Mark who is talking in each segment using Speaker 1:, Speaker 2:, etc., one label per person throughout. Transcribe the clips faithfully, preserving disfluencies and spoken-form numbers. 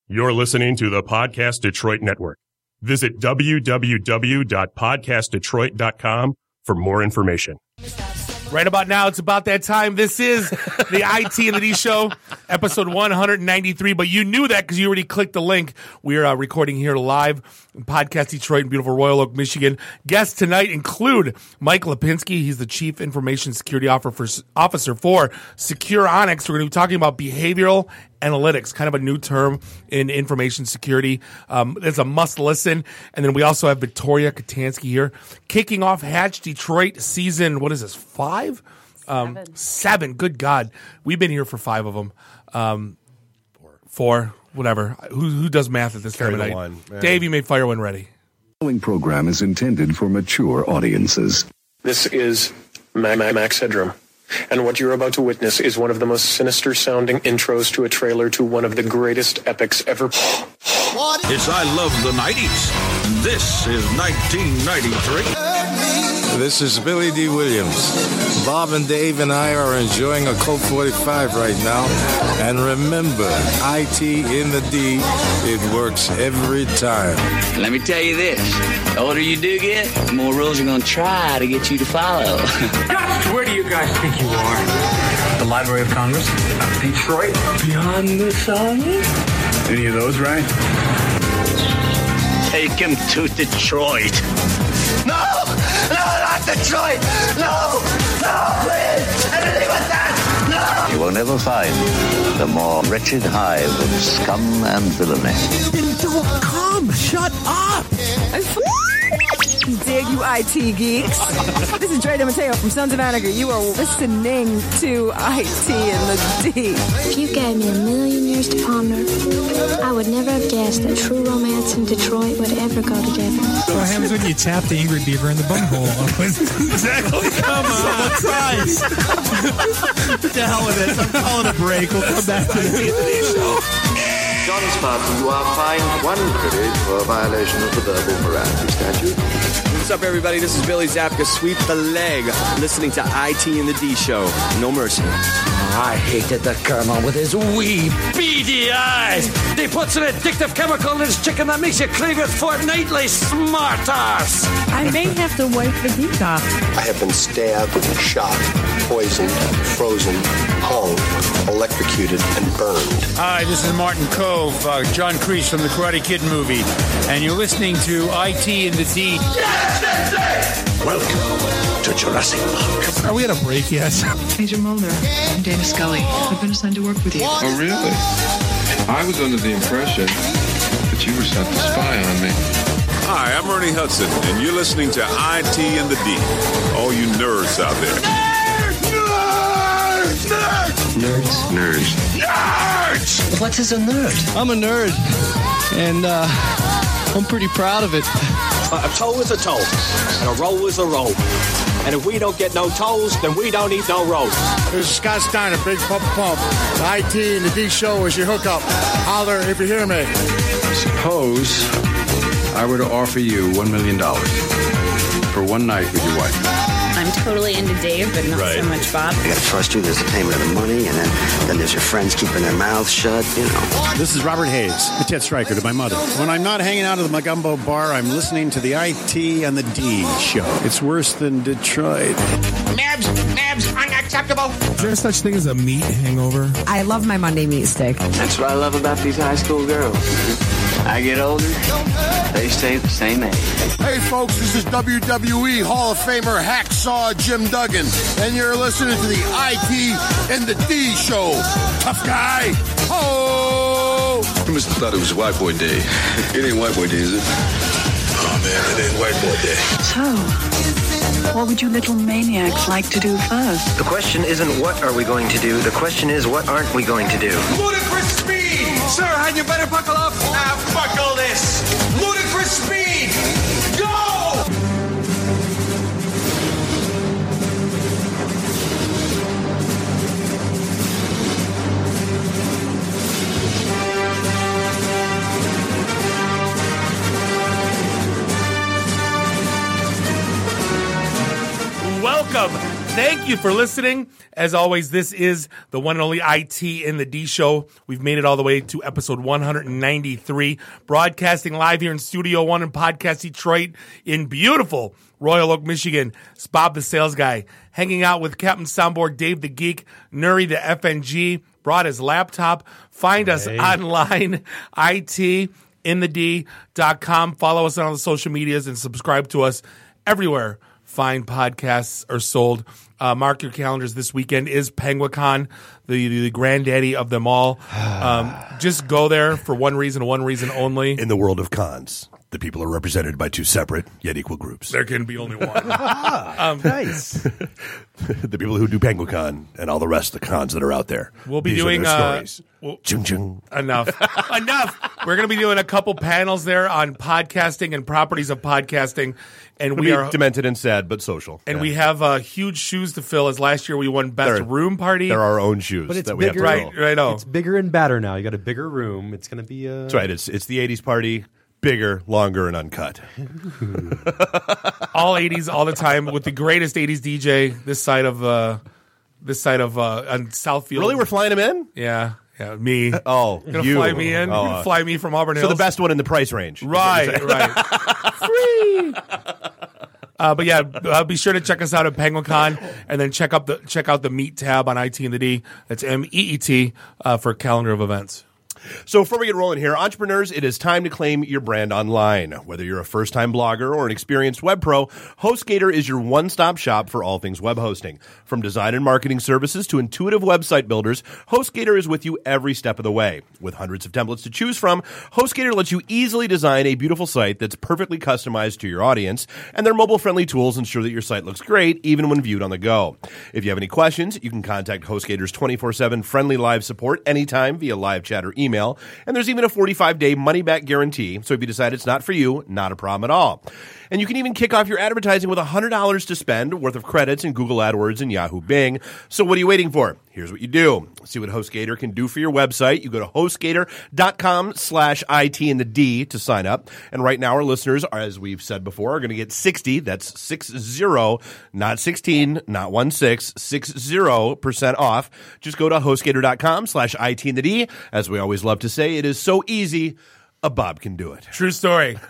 Speaker 1: You're listening to the Podcast Detroit Network. Visit w w w dot podcast detroit dot com for more information.
Speaker 2: Right about now, it's about that time. This is the I T and the D Show, episode one ninety-three. But you knew that because you already clicked the link. We are uh, recording here live in Podcast Detroit in beautiful Royal Oak, Michigan. Guests tonight include Mike Lipinski. He's the Chief Information Security Officer for Secure Onyx. We're going to be talking about behavioral analytics, kind of a new term in information security. Um, it's a must listen. And then we also have Victoria Katansky here, kicking off Hatch Detroit season. What is this? Five? Um, seven. seven. Good God. We've been here for five of them. Um, four. Four. Whatever. Who, who does math at this time of night? One, Dave, you made fire when ready.
Speaker 3: The following program is intended for mature audiences.
Speaker 4: This is Max Headroom. And what you're about to witness is one of the most sinister-sounding intros to a trailer to one of the greatest epics ever.
Speaker 5: It's I Love the nineties. This is nineteen ninety-three.
Speaker 6: This is Billy D. Williams. Bob and Dave and I are enjoying a Colt forty-five right now. And remember, I T in the D, it works every time.
Speaker 7: Let me tell you this. The older you do get, the more rules are going to try to get you to follow.
Speaker 8: Where do you guys think you are? The Library of Congress? Detroit?
Speaker 7: Beyond the sun?
Speaker 8: Any of those, right?
Speaker 7: Take him to Detroit.
Speaker 9: No! No, not Detroit! No! No, please! Anything with that! No!
Speaker 10: You will never find the more wretched hive of scum and villainy.
Speaker 11: Then don't come! Shut up!
Speaker 12: I f- dig you I T geeks. This is Dre DeMatteo from Sons of Anarchy. You are listening to I T and the D.
Speaker 13: If you gave me a million years to ponder, I would never have guessed that true romance and Detroit would ever go together.
Speaker 14: What happens when you tap the Ingrid Beaver in the bumhole?
Speaker 2: Exactly.
Speaker 14: Come on, tries. What the hell with this? I'm calling a break. We'll come back to the show.
Speaker 15: John Spartan, you are fined one credit for a violation of the verbal morality statute.
Speaker 16: What's up, everybody? This is Billy Zapka. Sweep the leg. Listening to I T and the D Show. No mercy.
Speaker 17: I hated the Colonel with his wee beady eyes. He puts an addictive chemical in his chicken that makes you crave it fortnightly, smartass.
Speaker 18: I may have to wipe the heat off.
Speaker 19: I have been stabbed, shot, poisoned, frozen, hung, electrocuted, and burned.
Speaker 20: Hi, this is Martin Cove, uh, John Kreese from the Karate Kid movie, and you're listening to I T and the D.
Speaker 9: Yes, that's it!
Speaker 5: Welcome to Jurassic Park.
Speaker 2: Are we at a break yet?
Speaker 3: Major Mulder, I'm Dana Scully. I've been assigned to work with you.
Speaker 13: Oh, really? I was under the impression that you were sent to spy on me.
Speaker 5: Hi, I'm Ernie Hudson, and you're listening to I T and the D. All you nerds out there.
Speaker 9: Nerds! Nerds!
Speaker 15: Nerds.
Speaker 5: Nerds!
Speaker 9: Nerds!
Speaker 17: What is a nerd?
Speaker 14: I'm a nerd, and uh, I'm pretty proud of it.
Speaker 4: A toe is a toe, and a roll is a roll. And if we don't get no toes, then we don't eat no rolls.
Speaker 17: This is Scott Steiner, Big Pump Pump. The I T and the D Show is your hookup. Holler if you hear me.
Speaker 15: Suppose I were to offer you one million dollars for one night with your wife.
Speaker 11: I'm totally into Dave, but not right. so much Bob.
Speaker 10: I gotta trust you. There's the payment of the money, and then, then there's your friends keeping their mouths shut, you know.
Speaker 6: This is Robert Hayes, the Ted Stryker to my mother. When I'm not hanging out at the Magumbo bar, I'm listening to the I T and the D Show. It's worse than Detroit.
Speaker 9: Nabs, nabs, unacceptable.
Speaker 2: Is there such thing as a meat hangover?
Speaker 12: I love my Monday meat stick.
Speaker 7: That's what I love about these high school girls. I get older, they stay the same age.
Speaker 17: Hey, folks, this is W W E Hall of Famer Hacksaw Jim Duggan, and you're listening to the I T and the D Show. Tough guy. Ho!
Speaker 15: You must have thought it was White Boy Day. It ain't White Boy Day, is it? Oh, man, it ain't White Boy Day.
Speaker 3: So, what would you little maniacs like to do first?
Speaker 1: The question isn't what are we going to do. The question is what aren't we going to do.
Speaker 9: Ludicrous speed! Sir, had you better buckle up. Now buckle this. Ludicrous speed! Go!
Speaker 2: Welcome. Thank you for listening. As always, this is the one and only I T in the D show. We've made it all the way to episode one ninety-three, broadcasting live here in Studio One in Podcast Detroit in beautiful Royal Oak, Michigan. It's Bob the Sales Guy, hanging out with Captain Soundboard Dave the Geek, Nuri the F N G, brought his laptop. Find us
Speaker 21: Hey.
Speaker 2: online, I T in the D dot com. Follow us on all the social medias and subscribe to us everywhere fine podcasts are sold. Uh, mark your calendars. This weekend is PenguinCon, the, the granddaddy of them all. Um, just go there for one reason, one reason only.
Speaker 21: In the world of cons, the people are represented by two separate yet equal groups.
Speaker 2: There can be only one.
Speaker 21: um, nice. The people who do PenguinCon and all the rest of the cons that are out there.
Speaker 2: We'll be
Speaker 21: These
Speaker 2: doing
Speaker 21: are their
Speaker 2: uh,
Speaker 21: stories.
Speaker 2: well,
Speaker 21: Chung chung.
Speaker 2: enough, enough. We're going to be doing a couple panels there on podcasting and properties of podcasting, and
Speaker 21: It'll
Speaker 2: we
Speaker 21: be
Speaker 2: are
Speaker 21: demented and sad, but social.
Speaker 2: and
Speaker 21: Yeah.
Speaker 2: we have uh, huge shoes to fill. As last year we won best
Speaker 21: They're-
Speaker 2: room party.
Speaker 21: They're our own shoes
Speaker 22: But it's
Speaker 21: that we have to
Speaker 22: bigger.
Speaker 21: fill.
Speaker 2: Right, right. Oh,
Speaker 22: It's bigger and badder now. You got a bigger room. It's going to be. Uh,
Speaker 21: That's right. It's it's the eighties party, bigger, longer, and uncut.
Speaker 2: all eighties, all the time, with the greatest eighties D J this side of uh, this side of uh, on Southfield.
Speaker 21: Really, we're flying him in?
Speaker 2: Yeah, yeah, me.
Speaker 21: Oh,
Speaker 2: Gonna
Speaker 21: you.
Speaker 2: fly me in.
Speaker 21: Oh,
Speaker 2: Gonna
Speaker 21: uh,
Speaker 2: fly me from Auburn
Speaker 21: So
Speaker 2: Hills.
Speaker 21: the best one in the price range. is what you're
Speaker 2: Right,
Speaker 21: saying.
Speaker 2: right. Free. Uh, but yeah, uh, be sure to check us out at PenguinCon, and then check up the check out the Meet tab on I T and the D. That's M E E T uh, for calendar of events.
Speaker 21: So before we get rolling here, entrepreneurs, it is time to claim your brand online. Whether you're a first-time blogger or an experienced web pro, HostGator is your one-stop shop for all things web hosting. From design and marketing services to intuitive website builders, HostGator is with you every step of the way. With hundreds of templates to choose from, HostGator lets you easily design a beautiful site that's perfectly customized to your audience, and their mobile-friendly tools ensure that your site looks great even when viewed on the go. If you have any questions, you can contact HostGator's twenty-four seven friendly live support anytime via live chat or email. And there's even a forty-five day money-back guarantee, so if you decide it's not for you, not a problem at all. And you can even kick off your advertising with one hundred dollars to spend worth of credits in Google AdWords and Yahoo Bing. So what are you waiting for? Here's what you do. See what HostGator can do for your website. You go to HostGator.com slash IT in the D to sign up. And right now our listeners, are, as we've said before, are going to get sixty, that's six zero, not sixteen, not one six, six zero percent off. Just go to HostGator.com slash IT in the D. As we always love to say, it is so easy. A Bob can do it.
Speaker 2: True story.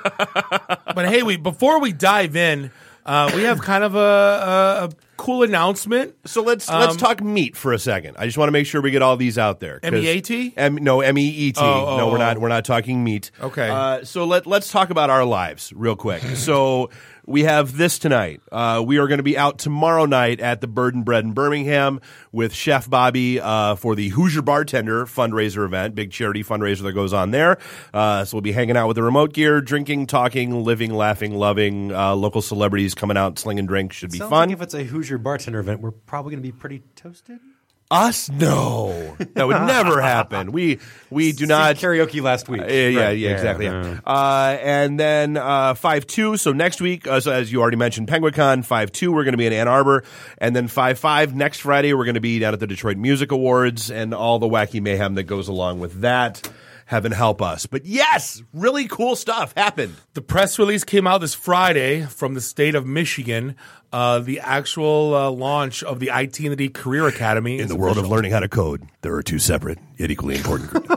Speaker 2: But hey, we before we dive in, uh, we have kind of a, a, a cool announcement.
Speaker 21: So let's
Speaker 2: Um,
Speaker 21: let's talk meat for a second. I just want to make sure we get all these out there. 'cause-
Speaker 2: M E A T?
Speaker 21: M, no, M E E T.
Speaker 2: Oh, oh,
Speaker 21: no, we're
Speaker 2: oh.
Speaker 21: not. We're not talking meat.
Speaker 2: Okay.
Speaker 21: Uh, so let let's talk about our lives real quick. So we have this tonight. Uh, we are going to be out tomorrow night at the Bird and Bread in Birmingham with Chef Bobby uh, for the Hoosier Bartender fundraiser event, big charity fundraiser that goes on there. Uh, so we'll be hanging out with the remote gear, drinking, talking, living, laughing, loving. Uh, local celebrities coming out, slinging drinks. Should be
Speaker 22: sounds
Speaker 21: fun.
Speaker 22: Like if it's a Hoosier bartender event, we're probably going to be pretty toasted.
Speaker 21: Us? No. That would never happen. We we do
Speaker 22: Sing
Speaker 21: not
Speaker 22: karaoke last week.
Speaker 21: Uh, yeah, yeah,
Speaker 22: Right.
Speaker 21: yeah, exactly. Yeah.
Speaker 22: yeah.
Speaker 21: Uh, and then uh, five two. So next week, uh, so as you already mentioned, PenguinCon. five two, we're going to be in Ann Arbor, and then five five next Friday, we're going to be down at the Detroit Music Awards and all the wacky mayhem that goes along with that. Heaven help us. But yes, really cool stuff happened.
Speaker 2: The press release came out this Friday from the state of Michigan. Uh, the actual uh, launch of the I T and the D Career Academy.
Speaker 21: In
Speaker 2: is
Speaker 21: the world of
Speaker 2: official.
Speaker 21: learning how to code, there are two separate yet equally important groups.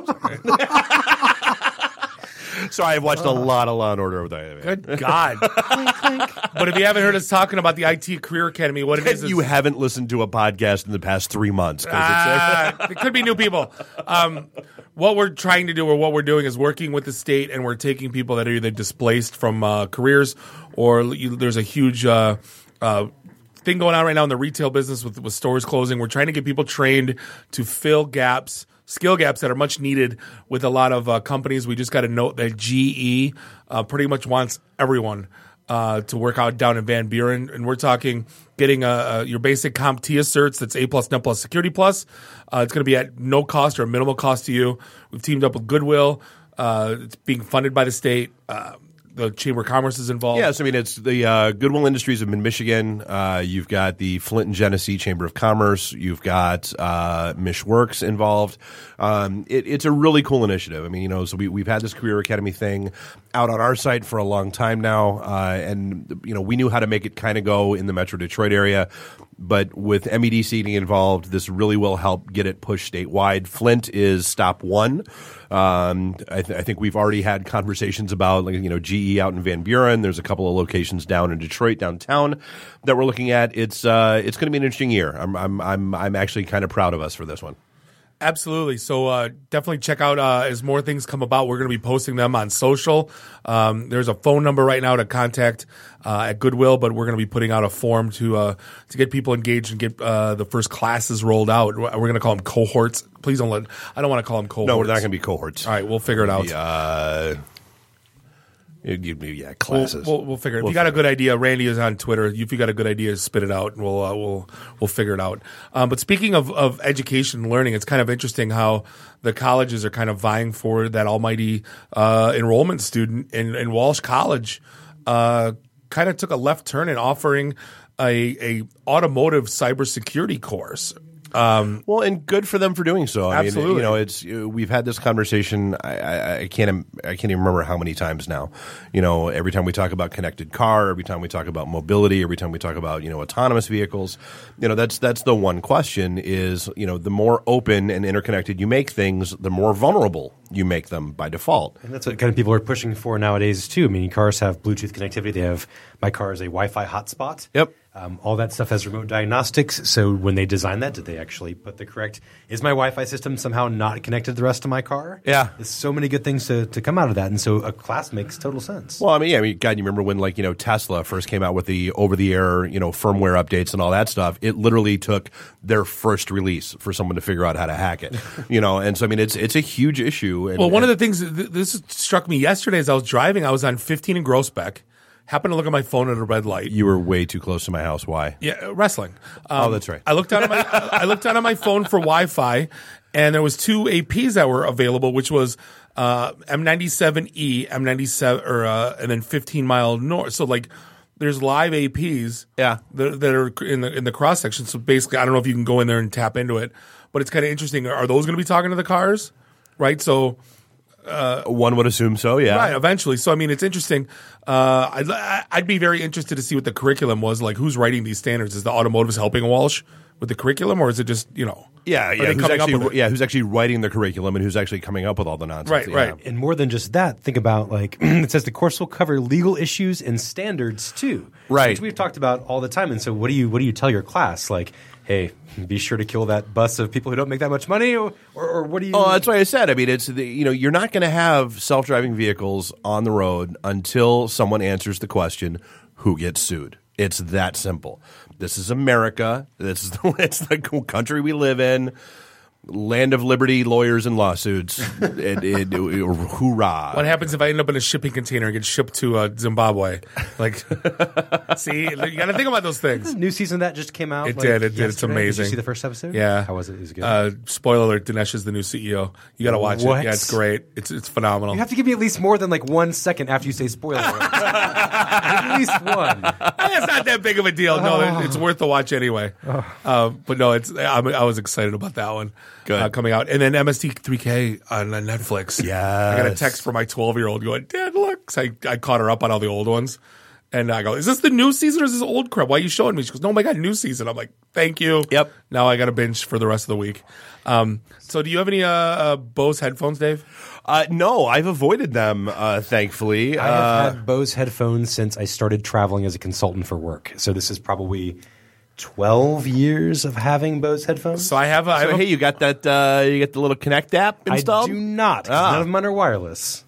Speaker 21: Sorry, I've watched a lot of Law and Order over there.
Speaker 2: Good God. But if you haven't heard us talking about the I T Career Academy, what it is,
Speaker 21: And you
Speaker 2: is
Speaker 21: haven't listened to a podcast in the past three months. 'cause
Speaker 2: Ah,
Speaker 21: it's,
Speaker 2: it could be new people. Um, what we're trying to do, or what we're doing, is working with the state, and we're taking people that are either displaced from uh, careers, or you, there's a huge uh, uh, thing going on right now in the retail business with, with stores closing. We're trying to get people trained to fill gaps, skill gaps that are much needed with a lot of uh, companies. We just got a note that G E uh, pretty much wants everyone uh, to work out down in Van Buren, and we're talking getting a, a, your basic CompTIA certs. That's A plus, Net plus, Security plus. Uh, it's going to be at no cost or minimal cost to you. We've teamed up with Goodwill. Uh, it's being funded by the state. Uh, the Chamber of Commerce is involved.
Speaker 21: Yes, I mean, it's the uh, Goodwill Industries of Michigan. Uh, you've got the Flint and Genesee Chamber of Commerce. You've got uh, MishWorks involved. Um, it, it's a really cool initiative. I mean, you know, so we, we've had this Career Academy thing out on our site for a long time now. Uh, and, you know, we knew how to make it kind of go in the Metro Detroit area. But with M E D C getting involved, this really will help get it pushed statewide. Flint is stop one. Um, I, th- I think we've already had conversations about, like, you know, G E out in Van Buren. There's a couple of locations down in Detroit, downtown, that we're looking at. It's uh, it's going to be an interesting year. I'm I'm I'm I'm actually kind of proud of us for this one.
Speaker 2: Absolutely. So uh, definitely check out uh, as more things come about. We're going to be posting them on social. Um, there's a phone number right now to contact uh, at Goodwill, but we're going to be putting out a form to uh, to get people engaged and get uh, the first classes rolled out. We're going to call them cohorts. Please don't let. I don't want to call them cohorts.
Speaker 21: No, we're not going to be cohorts.
Speaker 2: All right, we'll figure it out.
Speaker 21: The, uh, yeah, classes.
Speaker 2: We'll, we'll, we'll figure it.
Speaker 21: We'll
Speaker 2: if you got a
Speaker 21: figure
Speaker 2: good idea, Randy is on Twitter. If you got a good idea, spit it out, and we'll uh, we'll we'll figure it out. Um, but speaking of, of education and learning, it's kind of interesting how the colleges are kind of vying for that almighty uh, enrollment student. In, in Walsh College, uh, kind of took a left turn in offering a a automotive cybersecurity course. Um,
Speaker 21: well, and good for them for doing so. I
Speaker 2: Absolutely.
Speaker 21: mean, you know, it's we've had this conversation. I, I, I can't I can't even remember how many times now. You know, every time we talk about connected car, every time we talk about mobility, every time we talk about, you know, autonomous vehicles, you know, that's that's the one question is, you know, the more open and interconnected you make things, the more vulnerable you make them by default.
Speaker 22: And that's what kind of people are pushing for nowadays too. I mean, cars have Bluetooth connectivity. They have my car is a Wi-Fi hotspot.
Speaker 21: Yep.
Speaker 22: Um, all that stuff has remote diagnostics. So when they designed that, did they actually put the correct – is my Wi-Fi system somehow not connected to the rest of my car?
Speaker 21: Yeah.
Speaker 22: There's so many good things to, to come out of that. And so a class makes total sense.
Speaker 21: Well, I mean, yeah, I mean, God, you remember when, like, you know, Tesla first came out with the over-the-air, you know, firmware updates and all that stuff. It literally took their first release for someone to figure out how to hack it, you know. And so, I mean, it's it's a huge issue. And,
Speaker 2: well, one
Speaker 21: and,
Speaker 2: of the things th- this struck me yesterday as I was driving, I was on fifteen in Groesbeck. Happened to look at my phone at a red light.
Speaker 21: You were way too close to my house. Why?
Speaker 2: Yeah, wrestling. Um,
Speaker 21: oh, that's right.
Speaker 2: I looked down at my I looked down at my phone for Wi-Fi, and there was two A Ps that were available, which was uh, M ninety-seven E, M ninety-seven, or uh, and then fifteen mile north. So like, there's live A Ps.
Speaker 21: Yeah.
Speaker 2: that, that are in the in the cross section. So basically, I don't know if you can go in there and tap into it, but it's kind of interesting. Are those going to be talking to the cars? Right. So.
Speaker 21: Uh, One would assume so, yeah.
Speaker 2: Right, eventually. So, I mean, it's interesting. Uh, I'd, I'd be very interested to see what the curriculum was. Like, who's writing these standards? Is the automotives helping Walsh with the curriculum, or is it just, you know?
Speaker 21: Yeah, yeah. Who's actually, yeah, who's actually writing the curriculum and who's actually coming up with all the nonsense?
Speaker 2: Right,
Speaker 21: yeah.
Speaker 2: right.
Speaker 22: And more than just that, think about, like, it says the course will cover legal issues and standards, too.
Speaker 21: Right.
Speaker 22: Which we've talked about all the time. And so what do you what do you tell your class? Like, hey, be sure to kill that bus of people who don't make that much money, or, or, or what do you?
Speaker 21: Oh, that's why I said. I mean, it's the, you know, you're not going to have self-driving vehicles on the road until someone answers the question, who gets sued? It's that simple. This is America. This is the, it's the country we live in. Land of liberty, lawyers, and lawsuits. it, it, it, hoorah!
Speaker 2: What happens if I end up in a shipping container and get shipped to uh, Zimbabwe? Like, see, you got to think about those things.
Speaker 22: The new season of that just came out.
Speaker 2: It
Speaker 22: like,
Speaker 2: did. It did.
Speaker 22: yesterday.
Speaker 2: It's amazing.
Speaker 22: Did you see the first episode?
Speaker 2: Yeah.
Speaker 22: How was it? It was good.
Speaker 2: Uh, spoiler alert: Dinesh is the new C E O. You got to watch
Speaker 22: What?
Speaker 2: it. Yeah, it's great. It's it's phenomenal.
Speaker 22: You have to give me at least more than like one second after you say spoiler alert. At least one.
Speaker 2: It's not that big of a deal. No,
Speaker 22: Oh.
Speaker 2: it, it's worth the watch anyway. Uh, but no, it's I'm, I was excited about that one.
Speaker 21: Good.
Speaker 2: Uh, coming out, and then M S T three K on Netflix.
Speaker 21: Yeah,
Speaker 2: I got a text from my twelve year old going, "Dad, look!" So I, I caught her up on all the old ones, and I go, "Is this the new season or is this old crap? Why are you showing me?" She goes, "No, my God, new season." I'm like, "Thank you."
Speaker 21: Yep.
Speaker 2: Now I got to binge for the rest of the week. Um, so, do you have any uh, uh, Bose headphones, Dave?
Speaker 21: Uh, no, I've avoided them, uh, thankfully.
Speaker 22: I have
Speaker 21: Uh,
Speaker 22: had Bose headphones since I started traveling as a consultant for work. So this is probably twelve years of having Bose headphones.
Speaker 2: So I have. A, I
Speaker 21: so,
Speaker 2: have a,
Speaker 21: hey, you got that? Uh, you got the little Connect app installed?
Speaker 22: I do not. 'Cause
Speaker 21: Ah.
Speaker 22: None of them are wireless.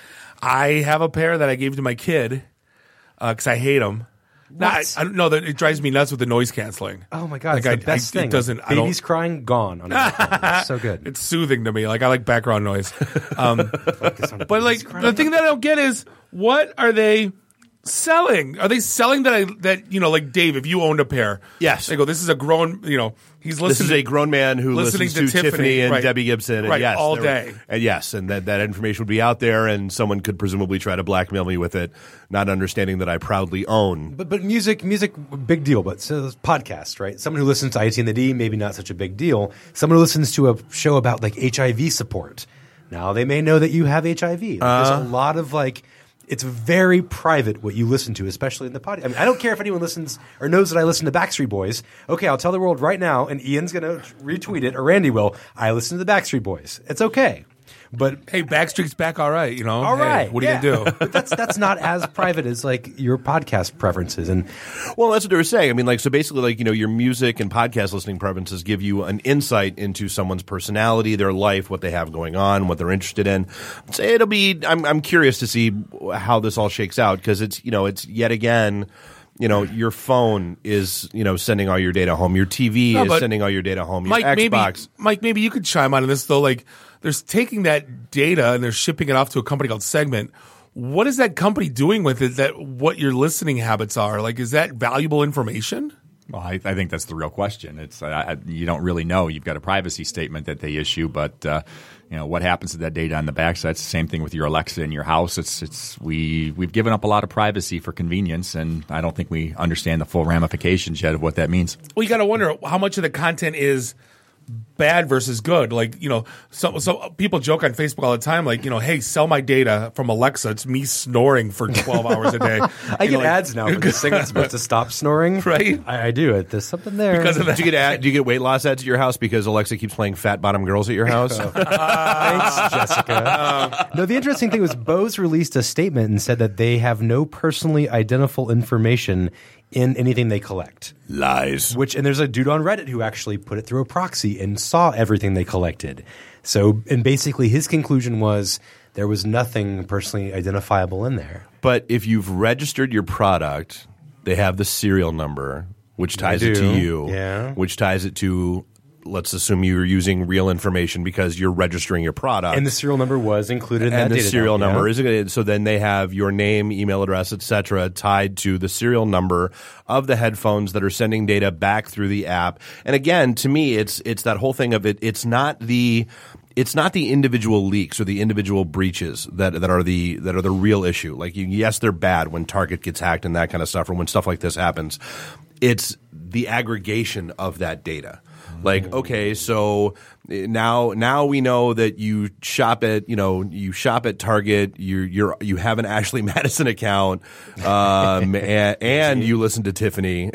Speaker 2: I have a pair that I gave to my kid because I hate them. No, I, I don't know that it drives me nuts with the noise canceling.
Speaker 22: Oh my God,
Speaker 2: Like,
Speaker 22: it's
Speaker 2: I-
Speaker 22: the best
Speaker 2: I- it
Speaker 22: thing.
Speaker 2: doesn't- I
Speaker 22: Babies
Speaker 2: don't-
Speaker 22: crying, gone. On it. So good.
Speaker 2: It's soothing to me. Like I like background noise. Um,
Speaker 22: Focus on
Speaker 2: but like
Speaker 22: babies crying.
Speaker 2: the thing that I don't get is what are they? Selling? Are they selling that? I, that you know, like Dave, if you owned a pair,
Speaker 21: yes,
Speaker 2: they go. This is a grown. You know, he's listening.
Speaker 21: This is a grown man who
Speaker 2: listening
Speaker 21: listens to,
Speaker 2: to
Speaker 21: Tiffany,
Speaker 2: Tiffany
Speaker 21: and
Speaker 2: right.
Speaker 21: Debbie Gibson, and
Speaker 2: right,
Speaker 21: yes,
Speaker 2: all
Speaker 21: there-
Speaker 2: day.
Speaker 21: and yes, and that that information would be out there, and someone could presumably try to blackmail me with it, not understanding that I proudly own.
Speaker 22: But but music, music, big deal. But so podcast, right? Someone who listens to I T and the D, maybe not such a big deal. Someone who listens to a show about like H I V support. Now they may know that you have H I V. Like,
Speaker 21: Uh,
Speaker 22: there's a lot of like. It's very private what you listen to, especially in the podcast. I mean, I don't care if anyone listens or knows that I listen to Backstreet Boys. Okay, I'll tell the world right now, and Ian's going to retweet it, or Randy will. I listen to the Backstreet Boys. It's okay. But
Speaker 2: hey, Backstreet's back, all right. You know,
Speaker 22: all
Speaker 2: hey,
Speaker 22: right.
Speaker 2: What are
Speaker 22: yeah.
Speaker 2: you gonna do?
Speaker 22: But that's that's not as private as like your podcast preferences. And
Speaker 21: well, that's what they were saying. I mean, like, so basically, like, you know, your music and podcast listening preferences give you an insight into someone's personality, their life, what they have going on, what they're interested in. So it'll be. I'm I'm curious to see how this all shakes out, because it's you know it's yet again. You know, your phone is, you know, sending all your data home. Your T V
Speaker 2: No,
Speaker 21: is
Speaker 2: but
Speaker 21: sending all your data home. Your
Speaker 2: Mike, maybe,
Speaker 21: Xbox.
Speaker 2: Mike, maybe you could chime on this though. Like, they're taking that data and they're shipping it off to a company called Segment. What is that company doing with it? That what your listening habits are? Like, is that valuable information?
Speaker 8: Well, I, I think that's the real question. It's uh, you don't really know. You've got a privacy statement that they issue, but uh, you know what happens to that data on the backside. It's the same thing with your Alexa in your house. It's it's we we've given up a lot of privacy for convenience, and I don't think we understand the full ramifications yet of what that means.
Speaker 2: Well, you got to wonder how much of the content is bad versus good. Like, you know, so so people joke on Facebook all the time, like, you know, hey, sell my data from Alexa. It's me snoring for twelve hours a day.
Speaker 22: I
Speaker 2: You
Speaker 22: get
Speaker 2: know, like-
Speaker 22: ads now for this thing that's supposed to stop snoring.
Speaker 2: Right?
Speaker 22: I, I do it. There's something there.
Speaker 21: Because of that. Do you get ad, do you get weight loss ads at your house because Alexa keeps playing Fat Bottom Girls at your house?
Speaker 22: Thanks, Jessica. No, the interesting thing was Bose released a statement and said that they have no personally identifiable information in anything they collect.
Speaker 21: Lies.
Speaker 22: Which, and there's a dude on Reddit who actually put it through a proxy and saw everything they collected. So, and basically his conclusion was there was nothing personally identifiable in there.
Speaker 21: But if you've registered your product, they have the serial number, which ties
Speaker 22: They
Speaker 21: it to
Speaker 22: do.
Speaker 21: you,
Speaker 22: Yeah.
Speaker 21: which ties it to, let's assume you're using real information because you're registering your product.
Speaker 22: And the serial number was included in that
Speaker 21: and the
Speaker 22: data
Speaker 21: serial
Speaker 22: dump,
Speaker 21: number
Speaker 22: yeah.
Speaker 21: is so then they have your name, email address, et cetera, tied to the serial number of the headphones that are sending data back through the app. And again, to me, it's it's that whole thing of it. It's not the it's not the individual leaks or the individual breaches that that are the that are the real issue. Like, you, yes, they're bad when Target gets hacked and that kind of stuff, or when stuff like this happens. It's the aggregation of that data. Like, okay, so now now we know that you shop at you know you shop at Target. You you're you have an Ashley Madison account, um, and, and you listen to Tiffany.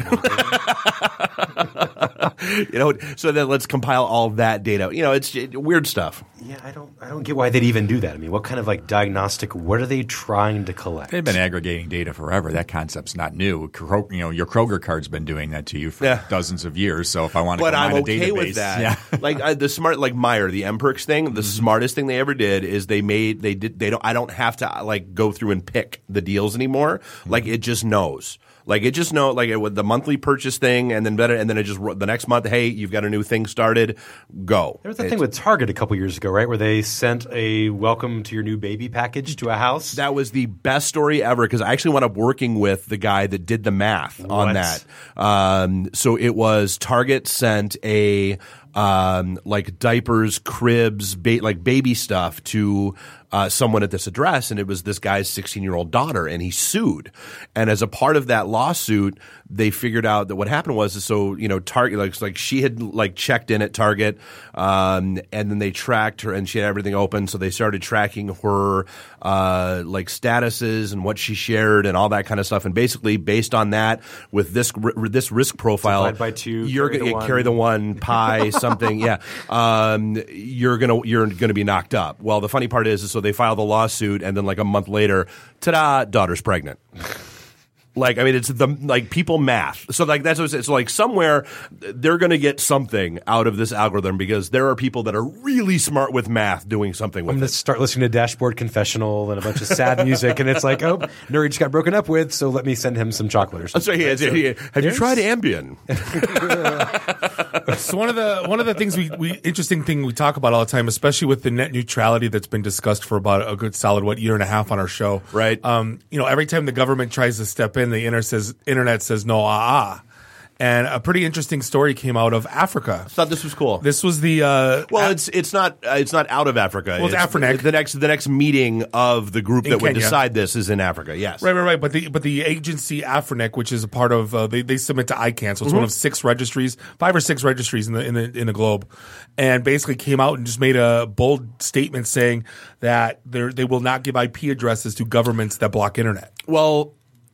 Speaker 21: You know, so then let's compile all that data. You know, it's it, weird stuff.
Speaker 22: Yeah, I don't I don't get why they'd even do that. I mean, what kind of like diagnostic, what are they trying to collect?
Speaker 8: They've been aggregating data forever. That concept's not new. Kro- you know, your Kroger card's been doing that to you for
Speaker 21: Yeah.
Speaker 8: dozens of years. So if I want to
Speaker 21: But
Speaker 8: combine
Speaker 21: I'm
Speaker 8: a
Speaker 21: okay
Speaker 8: database,
Speaker 21: with that.
Speaker 8: yeah.
Speaker 21: Like I, the smart, like Meyer, the M Perks thing. The smartest thing they ever did is they made they did they don't. I don't have to like go through and pick the deals anymore. Like, it just knows. Like, it just know, like, it, with the monthly purchase thing, and then better, and then it just the next month, hey, you've got a new thing started, go.
Speaker 22: There was that thing with Target a couple years ago, right, where they sent a welcome to your new baby package to a house.
Speaker 21: That was the best story ever, because I actually wound up working with the guy that did the math on
Speaker 22: What?
Speaker 21: that. Um, so it was Target sent a um, like diapers, cribs, ba- like baby stuff to uh, someone at this address, and it was this guy's sixteen-year-old daughter, and he sued. And as a part of that lawsuit, they figured out that what happened was, so you know, Target, like, like she had like checked in at Target, um, and then they tracked her, and she had everything open, so they started tracking her uh, like statuses and what she shared and all that kind of stuff. And basically, based on that, with this r- this risk profile,
Speaker 22: Divide by two,
Speaker 21: you're
Speaker 22: carry
Speaker 21: gonna
Speaker 22: the one.
Speaker 21: carry the one pie something, yeah. Um, you're gonna you're gonna be knocked up. Well, the funny part is, is so they file the lawsuit, and then like a month later, ta-da, daughter's pregnant. Like, I mean, it's the like people math. So like that's what it's, it's like somewhere they're going to get something out of this algorithm, because there are people that are really smart with math doing something with
Speaker 22: I'm
Speaker 21: it.
Speaker 22: going to start listening to Dashboard Confessional and a bunch of sad music, and it's like, oh, Nuri just got broken up with, so let me send him some chocolate or something.
Speaker 21: So, yeah,
Speaker 22: Right? So
Speaker 21: yeah, have you
Speaker 22: there's-
Speaker 21: tried Ambien?
Speaker 2: So one of the one of the things we, we interesting thing we talk about all the time, especially with the net neutrality that's been discussed for about a good solid what year and a half on our show.
Speaker 21: Right.
Speaker 2: Um, you know, every time the government tries to step in, the internet says internet says no, ah, ah. And a pretty interesting story came out of Africa.
Speaker 21: I thought this was cool.
Speaker 2: This was the uh,
Speaker 21: well, it's it's not uh, it's not out of Africa.
Speaker 2: Well, it's Afrinec.
Speaker 21: The next the next meeting of the group
Speaker 2: In
Speaker 21: that would
Speaker 2: Kenya.
Speaker 21: decide this is in Africa. Yes,
Speaker 2: Right, right, right. But the but the agency Afrinec, which is a part of, uh, they they submit to I CANN, so it's
Speaker 21: Mhm.
Speaker 2: one of six registries, five or six registries in the in the in the globe, and basically came out and just made a bold statement saying that they they will not give I P addresses to governments that block internet.
Speaker 21: Well,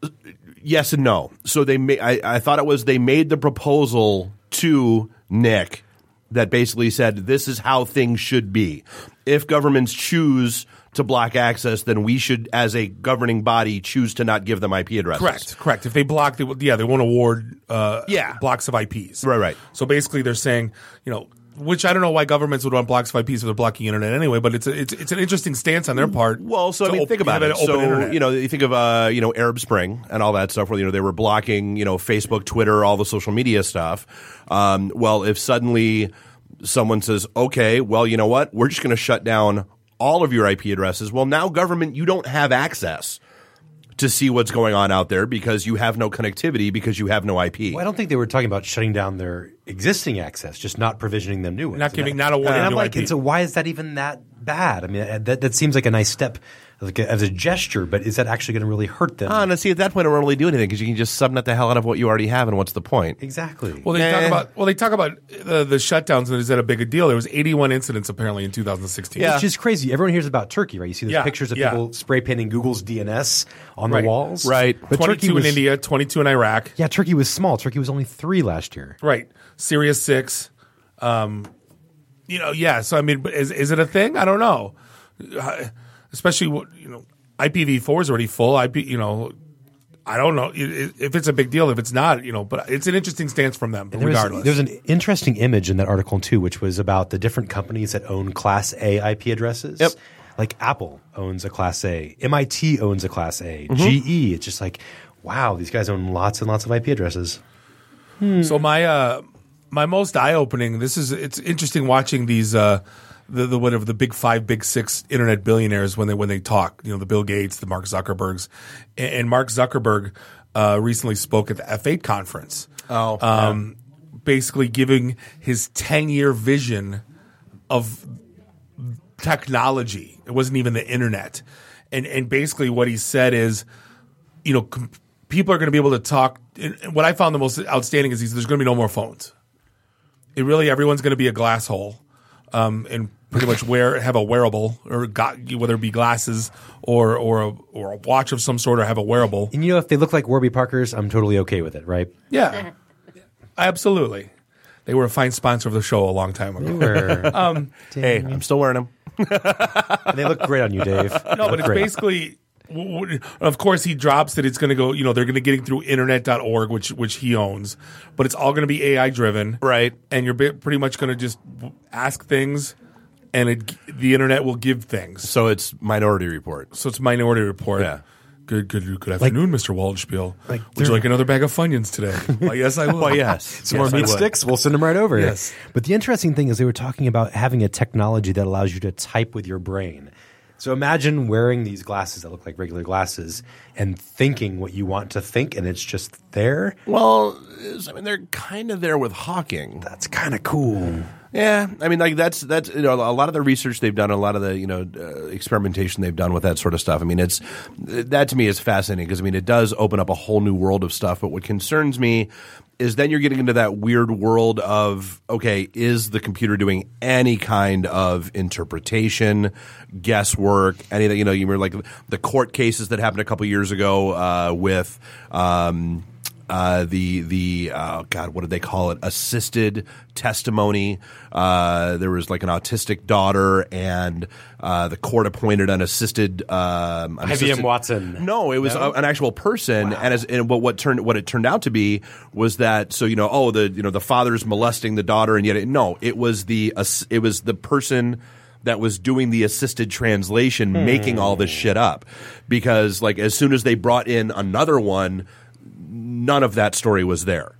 Speaker 21: yes and no. So they ma- I, I thought it was they made the proposal to Nick that basically said this is how things should be. If governments choose to block access, then we should, as a governing body, choose to not give them I P addresses.
Speaker 2: Correct, correct. If they block, they, will- yeah, they won't award uh,
Speaker 21: Yeah.
Speaker 2: blocks of I Ps.
Speaker 21: Right, right.
Speaker 2: So basically, they're saying, you know, which I don't know why governments would want blocks of I Ps if they're blocking internet anyway, but it's a, it's it's an interesting stance on their part.
Speaker 21: Well, so I
Speaker 2: to
Speaker 21: mean,
Speaker 2: op-
Speaker 21: think about
Speaker 2: have
Speaker 21: it.
Speaker 2: an open
Speaker 21: So
Speaker 2: internet.
Speaker 21: you know, you think of uh, you know, Arab Spring and all that stuff, where you know they were blocking, you know, Facebook, Twitter, all the social media stuff. Um, well, if suddenly someone says, "Okay, well, you know what? We're just going to shut down all of your I P addresses." Well, now government, you don't have access to see what's going on out there because you have no connectivity because you have no I P.
Speaker 22: Well, I don't think they were talking about shutting down their existing access, just not provisioning them new ones.
Speaker 2: Not giving-
Speaker 22: And
Speaker 2: not awarding
Speaker 22: And I'm
Speaker 2: new
Speaker 22: like,
Speaker 2: I P.
Speaker 22: and so why is that even that bad? I mean, uh, that that seems like a nice step, like a, as a gesture, but is that actually going to really hurt them?
Speaker 21: Ah, and see, at that point, it won't really do anything because you can just subnet the hell out of what you already have, and what's the point?
Speaker 22: Exactly.
Speaker 2: Well, they talk
Speaker 21: Eh.
Speaker 2: about well, they talk about uh, the shutdowns, and is that a big a deal? There was eighty-one incidents apparently in two thousand sixteen.
Speaker 22: Which is crazy. Everyone hears about Turkey, right? You see those
Speaker 2: Yeah,
Speaker 22: pictures of
Speaker 2: yeah.
Speaker 22: people spray painting Google's D N S on
Speaker 2: Right.
Speaker 22: the walls.
Speaker 21: Right.
Speaker 22: But
Speaker 2: twenty-two
Speaker 22: Turkey was,
Speaker 2: in India, twenty-two in Iraq.
Speaker 22: Yeah, Turkey was small. Turkey was only three last year.
Speaker 2: Right. Syria six. Um, you know, yeah. So I mean, but is is it a thing? I don't know. Uh, especially what- you know, I P v four is already full. I P, you know, I don't know I- I- if it's a big deal. If it's not, you know, but it's an interesting stance from them.
Speaker 22: And there was,
Speaker 2: regardless,
Speaker 22: there was an interesting image in that article too, which was about the different companies that own Class A I P addresses.
Speaker 21: Yep.
Speaker 22: Like Apple owns a Class A, M I T owns a Class A,
Speaker 2: Mhm.
Speaker 22: G E. It's just like, wow, these guys own lots and lots of I P addresses.
Speaker 2: So my uh, my most eye opening. This is it's interesting watching these uh, the the whatever the big five, big six internet billionaires when they when they talk. You know, the Bill Gates, the Mark Zuckerbergs, and, and Mark Zuckerberg uh, recently spoke at the F eight conference.
Speaker 21: Oh,
Speaker 2: um, basically giving his ten year vision of technology. It wasn't even the internet, and and basically what he said is, you know, com- people are going to be able to talk. And what I found the most outstanding is he's, there's going to be no more phones. It really everyone's going to be a glass hole, um, and pretty much wear have a wearable or got, whether it be glasses or or a, or a watch of some sort or have a wearable.
Speaker 22: And you know, if they look like Warby Parkers, I'm totally okay with it, right?
Speaker 2: Yeah, absolutely. They were a fine sponsor of the show a long time ago.
Speaker 22: They were.
Speaker 2: um,
Speaker 21: Hey, I'm still wearing them.
Speaker 22: And they look great on you, Dave.
Speaker 2: No, but it's
Speaker 22: Great.
Speaker 2: basically, w- w- of course, he drops that it's going to go, you know, they're going to get it through internet dot org, which which he owns, but it's all going to be A I driven.
Speaker 21: Right.
Speaker 2: And you're bi- pretty much going to just w- ask things, and it, the internet will give things.
Speaker 21: So it's Minority Report.
Speaker 2: So it's Minority Report.
Speaker 21: Yeah.
Speaker 2: Good, good, good afternoon, Mister Waldenspiel.
Speaker 22: like
Speaker 2: Would you
Speaker 22: they're-
Speaker 2: like another bag of Funyuns today? Well, yes, I will.
Speaker 21: Well, yes.
Speaker 22: Some
Speaker 21: Yes,
Speaker 22: more
Speaker 21: I
Speaker 22: meat
Speaker 21: would.
Speaker 22: sticks, we'll send them right over.
Speaker 2: Yes.
Speaker 22: But the interesting thing is they were talking about having a technology that allows you to type with your brain. So imagine wearing these glasses that look like regular glasses and thinking what you want to think, and it's just there.
Speaker 21: Well, I mean, they're kind of there with Hawking.
Speaker 22: That's kind of cool.
Speaker 21: Yeah, I mean, like that's that's you know a lot of the research they've done, a lot of the you know uh, experimentation they've done with that sort of stuff. I mean, it's that to me is fascinating because I mean it does open up a whole new world of stuff. But what concerns me is then you're getting into that weird world of okay, is the computer doing any kind of interpretation, guesswork, anything? You know, you remember like the court cases that happened a couple years ago uh, with. Um, Uh, the the uh, God, what did they call it? Assisted testimony. Uh, there was like an autistic daughter, and uh, the court appointed an assisted. Um, an
Speaker 22: I B M
Speaker 21: assisted-
Speaker 22: Watson.
Speaker 21: No, it was
Speaker 22: No?
Speaker 21: a, an actual person, and as and what what turned what it turned out to be was that so you know oh the you know the father's molesting the daughter, and yet it, no, it was the ass- it was the person that was doing the assisted translation making all this shit up because like as soon as they brought in another one. None of that story was there.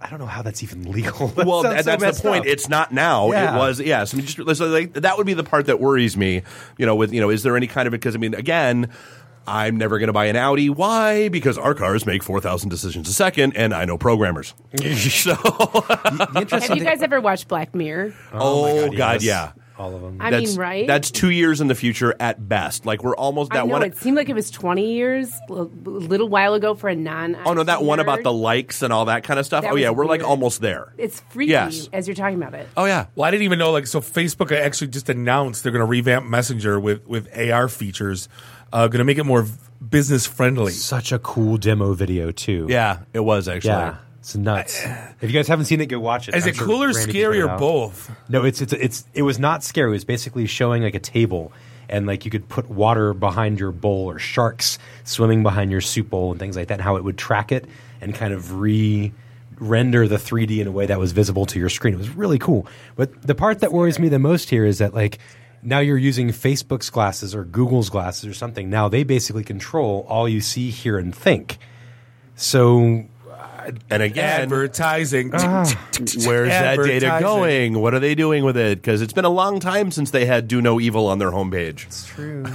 Speaker 22: I don't know how that's even legal. That
Speaker 21: Well,
Speaker 22: sounds
Speaker 21: that,
Speaker 22: so
Speaker 21: that's
Speaker 22: messed
Speaker 21: the point.
Speaker 22: up.
Speaker 21: It's not now.
Speaker 22: Yeah.
Speaker 21: It was, yes. I mean, just so like, that would be the part that worries me. You know, with you know, is there any kind of because I mean, again, I'm never going to buy an Audi. Why? Because our cars make four thousand decisions a second, and I know programmers. so,
Speaker 16: Have you guys ever watched Black Mirror?
Speaker 21: oh,
Speaker 22: God,
Speaker 21: God,
Speaker 22: yes.
Speaker 21: yeah.
Speaker 22: All of them.
Speaker 16: I
Speaker 21: That's-
Speaker 16: mean, right?
Speaker 21: That's two years in the future at best. Like we're almost that
Speaker 16: I know,
Speaker 21: one.
Speaker 16: it seemed like it was twenty years, a little while ago for a non
Speaker 21: Oh no, that one about the likes and all that kind of stuff.
Speaker 16: That
Speaker 21: Oh yeah,
Speaker 16: was
Speaker 21: we're like
Speaker 16: weird.
Speaker 21: almost there.
Speaker 16: It's freaky
Speaker 21: Yes.
Speaker 16: as you're talking about it.
Speaker 21: Oh yeah.
Speaker 2: Well, I didn't even know. Like, so Facebook actually just announced they're going to revamp Messenger with with A R features, uh, going to make it more business friendly.
Speaker 22: Such a cool demo video too.
Speaker 21: Yeah, it was actually.
Speaker 22: Yeah, it's nuts. If you guys haven't seen it, go watch it.
Speaker 2: Is
Speaker 22: I'm
Speaker 2: it
Speaker 22: sure
Speaker 2: cool or
Speaker 22: Randy can
Speaker 2: scary
Speaker 22: put it
Speaker 2: or
Speaker 22: out.
Speaker 2: both?
Speaker 22: No, it's it's it's it was not scary. It was basically showing like a table, and like you could put water behind your bowl or sharks swimming behind your soup bowl and things like that, and how it would track it and kind of re render the three D in a way that was visible to your screen. It was really cool. But the part that worries me the most here is that like now you're using Facebook's glasses or Google's glasses or something. Now they basically control all you see, hear, and think. So
Speaker 21: And again,
Speaker 2: advertising.
Speaker 21: where's that data
Speaker 2: Advertising.
Speaker 21: going? What are they doing with it? Because it's been a long time since they had "Do No Evil" on their homepage.
Speaker 22: It's true.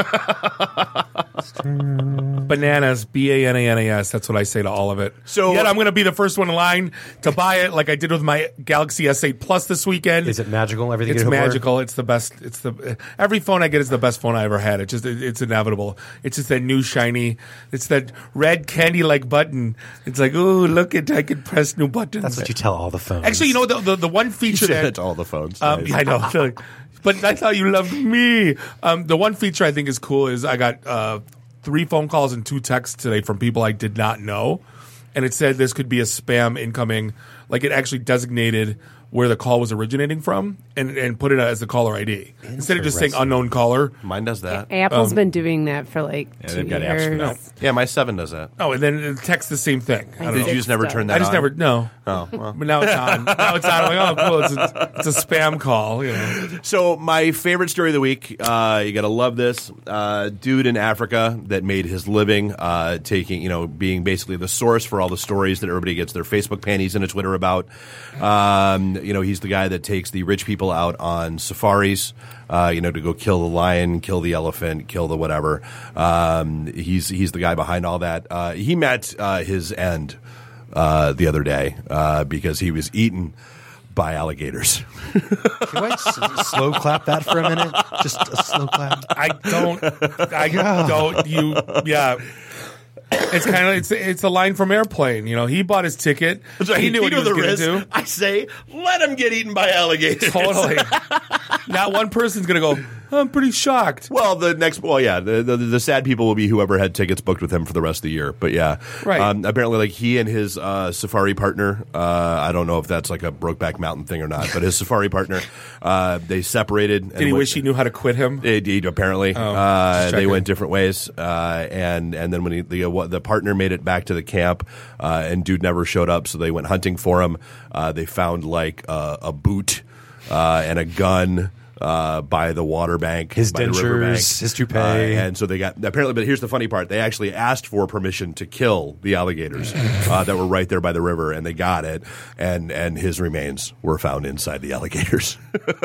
Speaker 2: Bananas, B A N A N A S. That's what I say to all of it.
Speaker 21: So-
Speaker 2: yet I'm going to be the first one in line to buy it, like I did with my Galaxy S eight Plus this weekend.
Speaker 22: Is it magical? Everything
Speaker 2: It's
Speaker 22: you hope for?
Speaker 2: magical. It's the best. It's the every phone I get is the best phone I ever had. It just it, it's inevitable. It's just that new shiny. It's that red candy like button. It's like, ooh, look at I can press new buttons.
Speaker 22: That's what you tell all the phones.
Speaker 2: Actually, you know the the, the one feature that
Speaker 21: That's all the phones.
Speaker 2: um,
Speaker 21: Nice.
Speaker 2: yeah, I know. But I thought you loved me. Um, the one feature I think is cool is I got uh, three phone calls and two texts today from people I did not know. And it said this could be a spam incoming. Like it actually designated where the call was originating from and, and put it as the caller I D. Instead of just saying unknown caller.
Speaker 21: Mine does that.
Speaker 16: Apple's
Speaker 2: Um,
Speaker 16: been doing that for like
Speaker 21: Yeah,
Speaker 16: two
Speaker 21: they've got
Speaker 16: years.
Speaker 21: apps for that. Yeah, my seven does that.
Speaker 2: Oh, and then it texts the same thing. I don't
Speaker 21: Did
Speaker 2: know.
Speaker 21: you just never turn that
Speaker 2: I just
Speaker 21: on?
Speaker 2: never, no.
Speaker 21: Oh, well.
Speaker 2: But now it's on. Now it's on. I'm like, oh, cool. It's a, it's a spam call. You know.
Speaker 21: So my favorite story of the week, uh, you got to love this. Uh, dude in Africa that made his living uh, taking, you know, being basically the source for all the stories that everybody gets their Facebook panties into Twitter about. Um, you know, he's the guy that takes the rich people out on safaris, uh, you know, to go kill the lion, kill the elephant, kill the whatever. Um, he's he's the guy behind all that. Uh, he met uh, his end uh, the other day uh, because he was eaten by alligators.
Speaker 22: Can I s- slow clap that for a minute? Just a slow clap.
Speaker 2: I don't. I don't. You. Yeah. It's kind of it's it's a line from Airplane. You know, he bought his ticket. He knew what he was
Speaker 21: the
Speaker 2: going to
Speaker 21: risk.
Speaker 2: do.
Speaker 21: I say, let him get eaten by alligators.
Speaker 2: Totally. Not one person's going to go, I'm pretty shocked.
Speaker 21: Well, the next, well, yeah, the, the the sad people will be whoever had tickets booked with him for the rest of the year. But yeah,
Speaker 2: Right.
Speaker 21: Um, apparently, like he and his uh, safari partner, uh, I don't know if that's like a Brokeback Mountain thing or not, but his safari partner, uh, they separated. and
Speaker 2: Did he
Speaker 21: went-
Speaker 2: wish he knew how to quit him?
Speaker 21: They did, apparently.
Speaker 2: Oh,
Speaker 21: uh,
Speaker 2: just
Speaker 21: they
Speaker 2: checking.
Speaker 21: went different ways, uh, and and then when he, the uh, what- the partner made it back to the camp, uh, and dude never showed up, so they went hunting for him. Uh, they found like uh, a boot uh, and a gun. Uh, by the water bank,
Speaker 22: His
Speaker 21: by the river bank.
Speaker 22: dentures, his toupee.
Speaker 21: Uh, and so they got apparently. But here's the funny part: they actually asked for permission to kill the alligators uh, that were right there by the river, and they got it. And and his remains were found inside the alligators.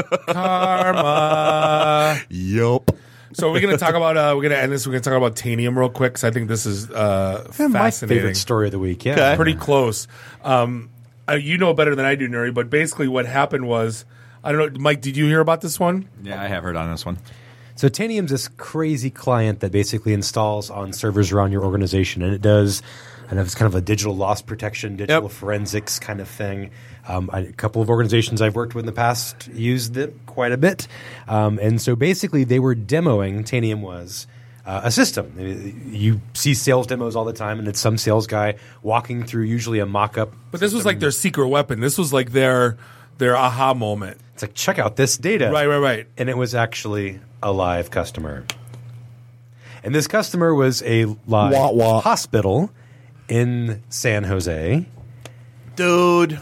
Speaker 2: Karma.
Speaker 21: Yup.
Speaker 2: So we're going to talk about. Uh, we're going to end this. We're going to talk about Tanium real quick because I think this is uh,
Speaker 22: Yeah, my
Speaker 2: fascinating.
Speaker 22: favorite story of the week. Yeah.
Speaker 2: Pretty close. Um, uh, you know better than I do, Nuri. But basically, what happened was, I don't know, Mike. Did you hear about this one?
Speaker 8: Yeah, I have heard on this one.
Speaker 22: So Tanium's this crazy client that basically installs on servers around your organization, and it does, and it's kind of a digital loss protection, digital forensics kind of thing. Um, I, a couple of organizations I've worked with in the past used it quite a bit, um, and so basically they were demoing. Tanium was uh, a system. You see sales demos all the time, and it's some sales guy walking through usually a mock-up.
Speaker 2: But this was like their secret weapon. This was like their their aha moment.
Speaker 22: It's like, check out this data.
Speaker 2: Right, right, right.
Speaker 22: And it was actually a live customer. And this customer was a live
Speaker 21: Wah, wah.
Speaker 22: hospital in San Jose.
Speaker 21: Dude.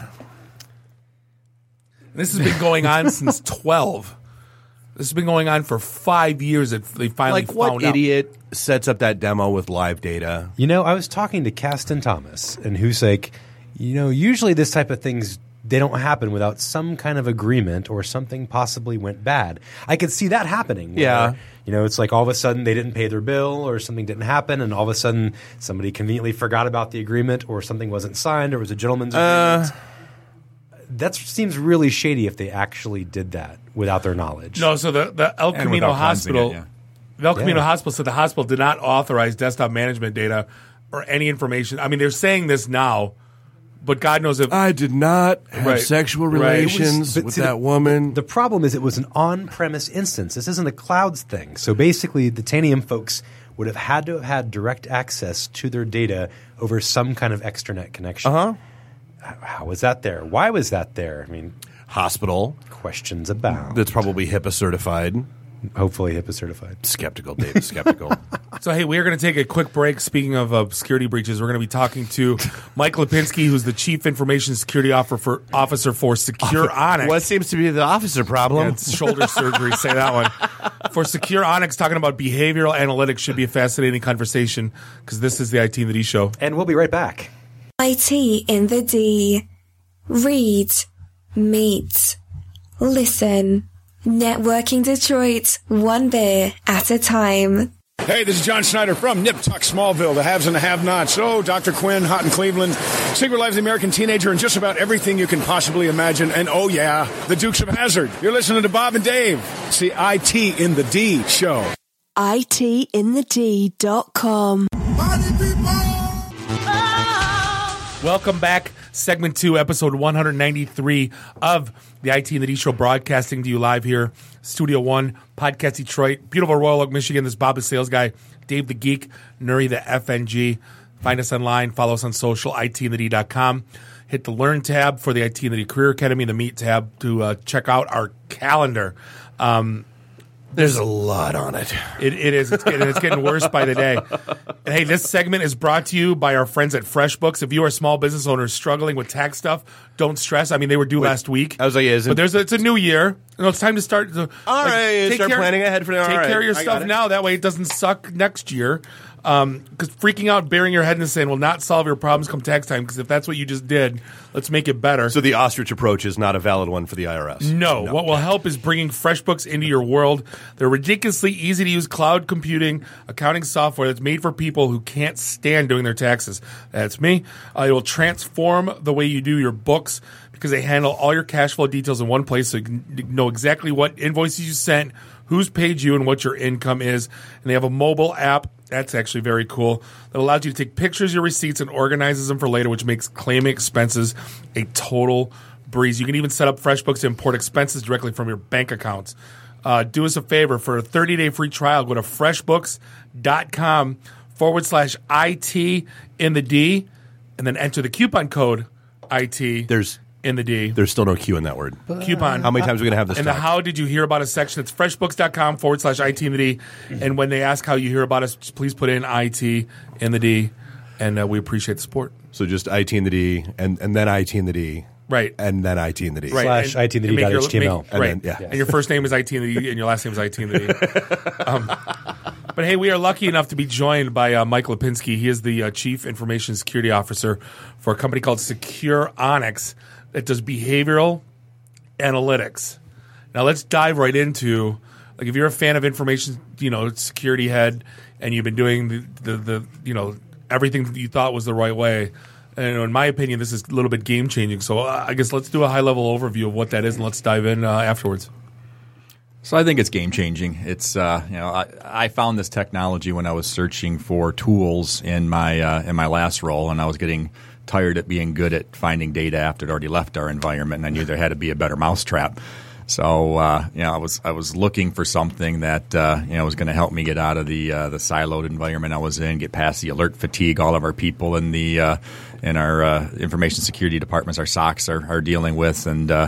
Speaker 2: This has been going on since twelve. This has been going on for five years. That they finally
Speaker 21: Like, what
Speaker 2: found out.
Speaker 21: idiot sets up that demo with live data?
Speaker 22: You know, I was talking to Caston Thomas, and who's like, You know, usually this type of things, they don't happen without some kind of agreement or something possibly went bad. I could see that happening. Where,
Speaker 21: Yeah.
Speaker 22: You know, it's like all of a sudden they didn't pay their bill or something didn't happen, and all of a sudden somebody conveniently forgot about the agreement or something wasn't signed or it was a gentleman's agreement.
Speaker 21: Uh,
Speaker 22: that seems really shady if they actually did that without their knowledge.
Speaker 2: No, so the, the El
Speaker 22: And
Speaker 2: Camino
Speaker 22: without cleansing
Speaker 2: Hospital,
Speaker 22: it, yeah.
Speaker 2: the El Camino
Speaker 22: Yeah.
Speaker 2: Hospital said the hospital did not authorize desktop management data or any information. I mean, they're saying this now, but God knows if
Speaker 21: I did not have
Speaker 2: Right.
Speaker 21: sexual
Speaker 2: Right.
Speaker 21: relations
Speaker 22: But
Speaker 21: with
Speaker 22: see,
Speaker 21: that
Speaker 22: the,
Speaker 21: woman.
Speaker 22: The problem is it was an on-premise instance. This isn't a clouds thing. So basically, the Tanium folks would have had to have had direct access to their data over some kind of extranet connection.
Speaker 21: Uh-huh.
Speaker 22: How was that there? Why was that there? I mean,
Speaker 21: hospital.
Speaker 22: Questions about.
Speaker 21: That's probably HIPAA certified.
Speaker 22: Hopefully HIPAA certified.
Speaker 21: Skeptical, Dave. Skeptical.
Speaker 2: So, hey, we're going to take a quick break. Speaking of uh, security breaches, we're going to be talking to Mike Lipinski, who's the Chief Information Security Officer for, officer for Secure Onyx.
Speaker 21: What seems to be the officer problem?
Speaker 2: Yeah, it's shoulder surgery, say that one. For Secure Onyx, talking about behavioral analytics should be a fascinating conversation because this is the I T in the D show.
Speaker 22: And we'll be right back.
Speaker 13: I T in the D. Read, meet, listen. Networking Detroit, one beer at a time.
Speaker 18: Hey, this is John Schneider from Nip Tuck Smallville, the haves and the have-nots. Oh, Doctor Quinn, Hot in Cleveland, Secret Life of the American Teenager, and just about everything you can possibly imagine. And oh yeah, the Dukes of Hazzard. You're listening to Bob and Dave. It's the I T in the D show.
Speaker 13: I T in the D dot com.
Speaker 2: Welcome back. Segment two, episode one ninety-three of the I T in the D show, broadcasting to you live here, Studio One, Podcast Detroit, beautiful Royal Oak, Michigan. This is Bob the Sales Guy, Dave the Geek, Nuri the F N G. Find us online, follow us on social, I T in the D dot com. Hit the Learn tab for the I T in the D Career Academy, the Meet tab to uh, check out our calendar. Um,
Speaker 21: There's a lot on it.
Speaker 2: It, it is. It's getting, it's getting worse by the day. And hey, this segment is brought to you by our friends at FreshBooks. If you are a small business owner struggling with tax stuff, don't stress. I mean, they were due
Speaker 21: Wait,
Speaker 2: um, last week.
Speaker 21: I was like, is it?
Speaker 2: But there's a, it's a new year. You know, it's time to start. To,
Speaker 21: All
Speaker 2: like,
Speaker 21: right,
Speaker 2: take
Speaker 21: start
Speaker 2: care,
Speaker 21: planning ahead for now.
Speaker 2: Take
Speaker 21: All
Speaker 2: care
Speaker 21: right,
Speaker 2: of your
Speaker 21: I
Speaker 2: stuff
Speaker 21: got it.
Speaker 2: now. That way it doesn't suck next year. Um, because freaking out, burying your head in the sand will not solve your problems come tax time. Because if that's what you just did, let's make it better.
Speaker 21: So the ostrich approach is not a valid one for the I R S.
Speaker 2: No, what will help is bringing FreshBooks into your world. They're ridiculously easy to use cloud computing, accounting software that's made for people who can't stand doing their taxes. That's me. Uh, it will transform the way you do your books because they handle all your cash flow details in one place so you can know exactly what invoices you sent, who's paid you, and what your income is. And they have a mobile app. That's actually very cool. That allows you to take pictures of your receipts and organizes them for later, which makes claiming expenses a total breeze. You can even set up FreshBooks to import expenses directly from your bank accounts. Uh, do us a favor. For a thirty-day free trial, go to freshbooks.com forward slash IT in the D and then enter the coupon code I T
Speaker 21: There's
Speaker 2: in the D.
Speaker 21: There's still no Q in that word.
Speaker 2: Coupon.
Speaker 21: How many times are we going to have this
Speaker 2: And the
Speaker 21: talk?
Speaker 2: how did you hear about us section? It's freshbooks.com forward slash IT in the D. And when they ask how you hear about us, just please put in I T in the D. And uh, we appreciate the support.
Speaker 21: So just I T in the D and, and then I T in the D.
Speaker 2: Right.
Speaker 21: And then I T in the D.
Speaker 2: Right.
Speaker 22: Slash
Speaker 2: And-
Speaker 22: I T in the
Speaker 2: and
Speaker 22: D
Speaker 2: make
Speaker 22: dot
Speaker 2: your-
Speaker 22: H T M L.
Speaker 2: make-
Speaker 21: And
Speaker 2: right.
Speaker 21: then- yeah.
Speaker 2: And your first name is I T in the D and your last name is I T in the D. um, but hey, we are lucky enough to be joined by uh, Mike Lipinski. He is the uh, Chief Information Security Officer for a company called Secure Onyx that does behavioral analytics. Now let's dive right into, like, if you're a fan of information, you know, security head, and you've been doing the, the, the you know, everything that you thought was the right way. And in my opinion, this is a little bit game changing. So uh, I guess let's do a high level overview of what that is, and let's dive in uh, afterwards.
Speaker 8: So I think it's game changing. It's uh, you know I, I found this technology when I was searching for tools in my uh, in my last role, and I was getting tired at being good at finding data after it already left our environment, and I knew there had to be a better mousetrap. So uh, you know I was I was looking for something that uh, you know was going to help me get out of the uh, the siloed environment I was in, get past the alert fatigue all of our people in the uh, in our uh, information security departments, our S O Cs are, are dealing with, and uh,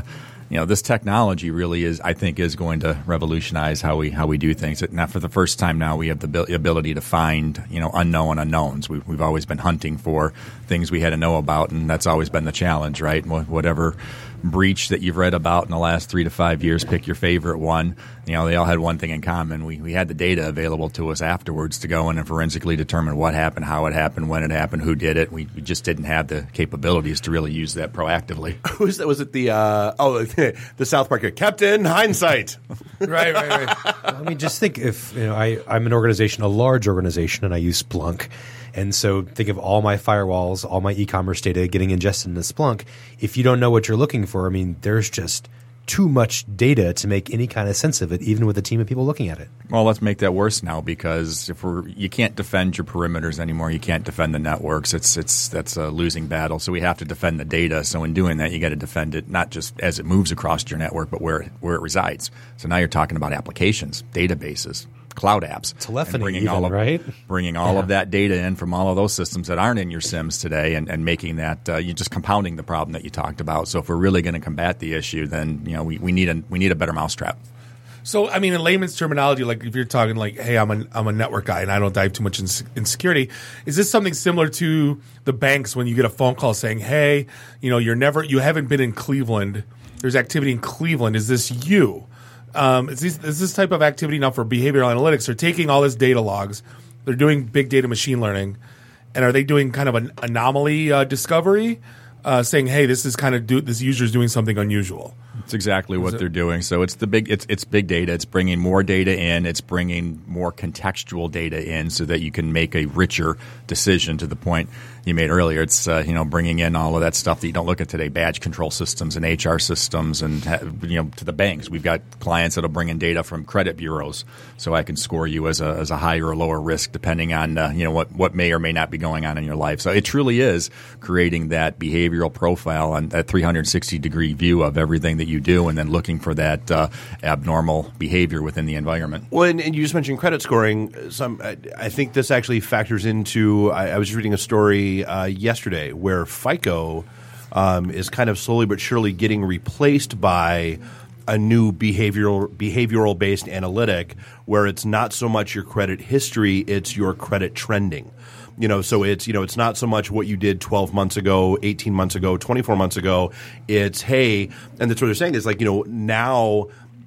Speaker 8: you know, this technology really is, I think, is going to revolutionize how we how we do things. Now, for the first time now, we have the abil- ability to find, you know, unknown unknowns. We've, we've always been hunting for things we had to know about, and that's always been the challenge, right? Wh- Whatever breach that you've read about in the last three to five years, pick your favorite one. You know, they all had one thing in common. We we had the data available to us afterwards to go in and forensically determine what happened, how it happened, when it happened, who did it. We, we just didn't have the capabilities to really use that proactively.
Speaker 21: Who was that? Was it the uh, oh the South Park Captain Hindsight?
Speaker 2: right, right, right.
Speaker 22: I mean, just think if you know I I'm an organization, a large organization, and I use Splunk. And so think of all my firewalls, all my e-commerce data getting ingested into Splunk. If you don't know what you're looking for, I mean, there's just too much data to make any kind of sense of it, even with a team of people looking at it.
Speaker 8: Well, let's make that worse now, because if we're you can't defend your perimeters anymore. You can't defend the networks. It's it's that's a losing battle. So we have to defend the data. So in doing that, you got to defend it not just as it moves across your network, but where where it resides. So now you're talking about applications, databases, cloud apps,
Speaker 22: telephony,
Speaker 8: bringing
Speaker 22: even,
Speaker 8: all of,
Speaker 22: right?
Speaker 8: Bringing all
Speaker 22: yeah.
Speaker 8: of that data in from all of those systems that aren't in your SIMs today, and, and making that uh, you're just compounding the problem that you talked about. So if we're really going to combat the issue, then you know we, we need a we need a better mousetrap.
Speaker 2: So I mean, in layman's terminology, like if you're talking like, hey, I'm a I'm a network guy and I don't dive too much in, in security, is this something similar to the banks when you get a phone call saying, hey, you know, you're never you haven't been in Cleveland. There's activity in Cleveland. Is this you? Um, is, this, is this type of activity now for behavioral analytics? They're taking all this data logs. They're doing big data machine learning. And are they doing kind of an anomaly uh, discovery, uh, saying, hey, this is kind of do, this user is doing something unusual?
Speaker 8: It's exactly what
Speaker 2: it?
Speaker 8: they're doing. So it's the big, it's it's big data. It's bringing more data in. It's bringing more contextual data in, so that you can make a richer decision. To the point you made earlier, it's uh, you know bringing in all of that stuff that you don't look at today: badge control systems and H R systems, and you know to the banks. We've got clients that'll bring in data from credit bureaus, so I can score you as a as a higher or lower risk depending on uh, you know what what may or may not be going on in your life. So it truly is creating that behavioral profile and that three hundred sixty degree view of everything that you do, and then looking for that uh, abnormal behavior within the environment.
Speaker 21: Well, and, and you just mentioned credit scoring. Some, I, I think this actually factors into. I, I was reading a story uh, yesterday where FICO um, is kind of slowly but surely getting replaced by a new behavioral behavioral based analytic, where it's not so much your credit history, it's your credit trending. You know, so it's you know it's not so much what you did twelve months ago, eighteen months ago, twenty-four months ago. It's hey, and that's what they're saying is like you know now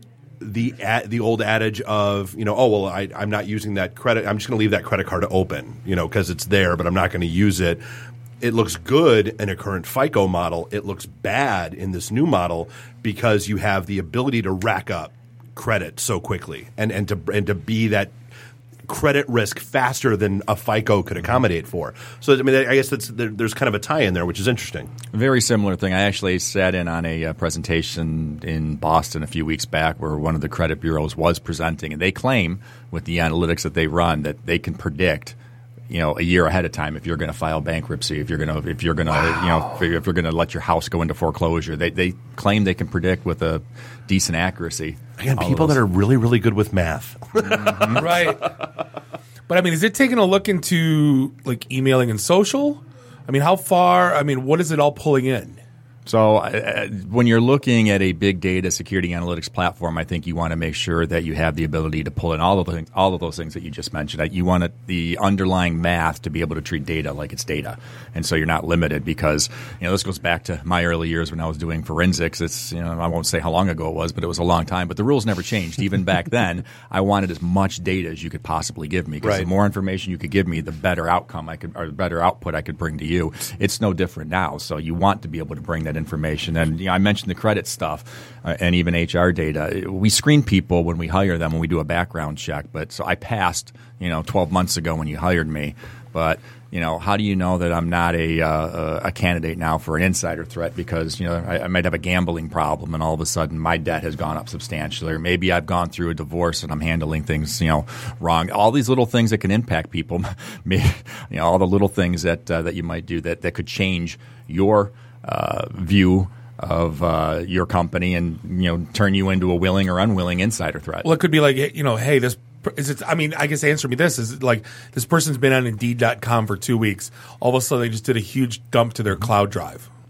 Speaker 21: the ad, the old adage of you know oh well I, I'm not using that credit, I'm just going to leave that credit card open, you know, because it's there, but I'm not going to use it. It looks good in a current FICO model. It looks bad in this new model because you have the ability to rack up credit so quickly and and to and to be that credit risk faster than a FICO could accommodate for. So I mean, I guess that's, there, there's kind of a tie in there, which is interesting.
Speaker 8: A very similar thing. I actually sat in on a uh, presentation in Boston a few weeks back where one of the credit bureaus was presenting, and they claim with the analytics that they run that they can predict, you know, a year ahead of time if you're going to file bankruptcy, if you're going to, if you're going to, wow. you know, if you're, if you're going to let your house go into foreclosure. They they claim they can predict with a decent accuracy.
Speaker 21: Again, people that are really, really good with math.
Speaker 2: Mm-hmm. Right. But I mean, is it taking a look into like emailing and social? I mean, how far? I mean, what is it all pulling in?
Speaker 8: So uh, when you're looking at a big data security analytics platform, I think you want to make sure that you have the ability to pull in all of the things, all of those things that you just mentioned. You want it, the underlying math to be able to treat data like it's data, and so you're not limited because you know this goes back to my early years when I was doing forensics. It's you know I won't say how long ago it was, but it was a long time. But the rules never changed. Even back then, I wanted as much data as you could possibly give me because
Speaker 21: right.
Speaker 8: the more information you could give me, the better outcome I could or the better output I could bring to you. It's no different now. So you want to be able to bring that information. And you know, I mentioned the credit stuff uh, and even H R data. We screen people when we hire them when we do a background check. But so I passed, you know, twelve months ago when you hired me. But you know, how do you know that I'm not a uh, a candidate now for an insider threat? Because you know, I, I might have a gambling problem, and all of a sudden my debt has gone up substantially, or maybe I've gone through a divorce and I'm handling things, you know, wrong. All these little things that can impact people, you know, all the little things that uh, that you might do that that could change your uh, view of uh, your company and you know turn you into a willing or unwilling insider threat.
Speaker 2: Well, it could be like you know, hey, this. Is it? I mean, I guess answer me this: is it like this person's been on Indeed dot com for two weeks? All of a sudden, they just did a huge dump to their cloud drive.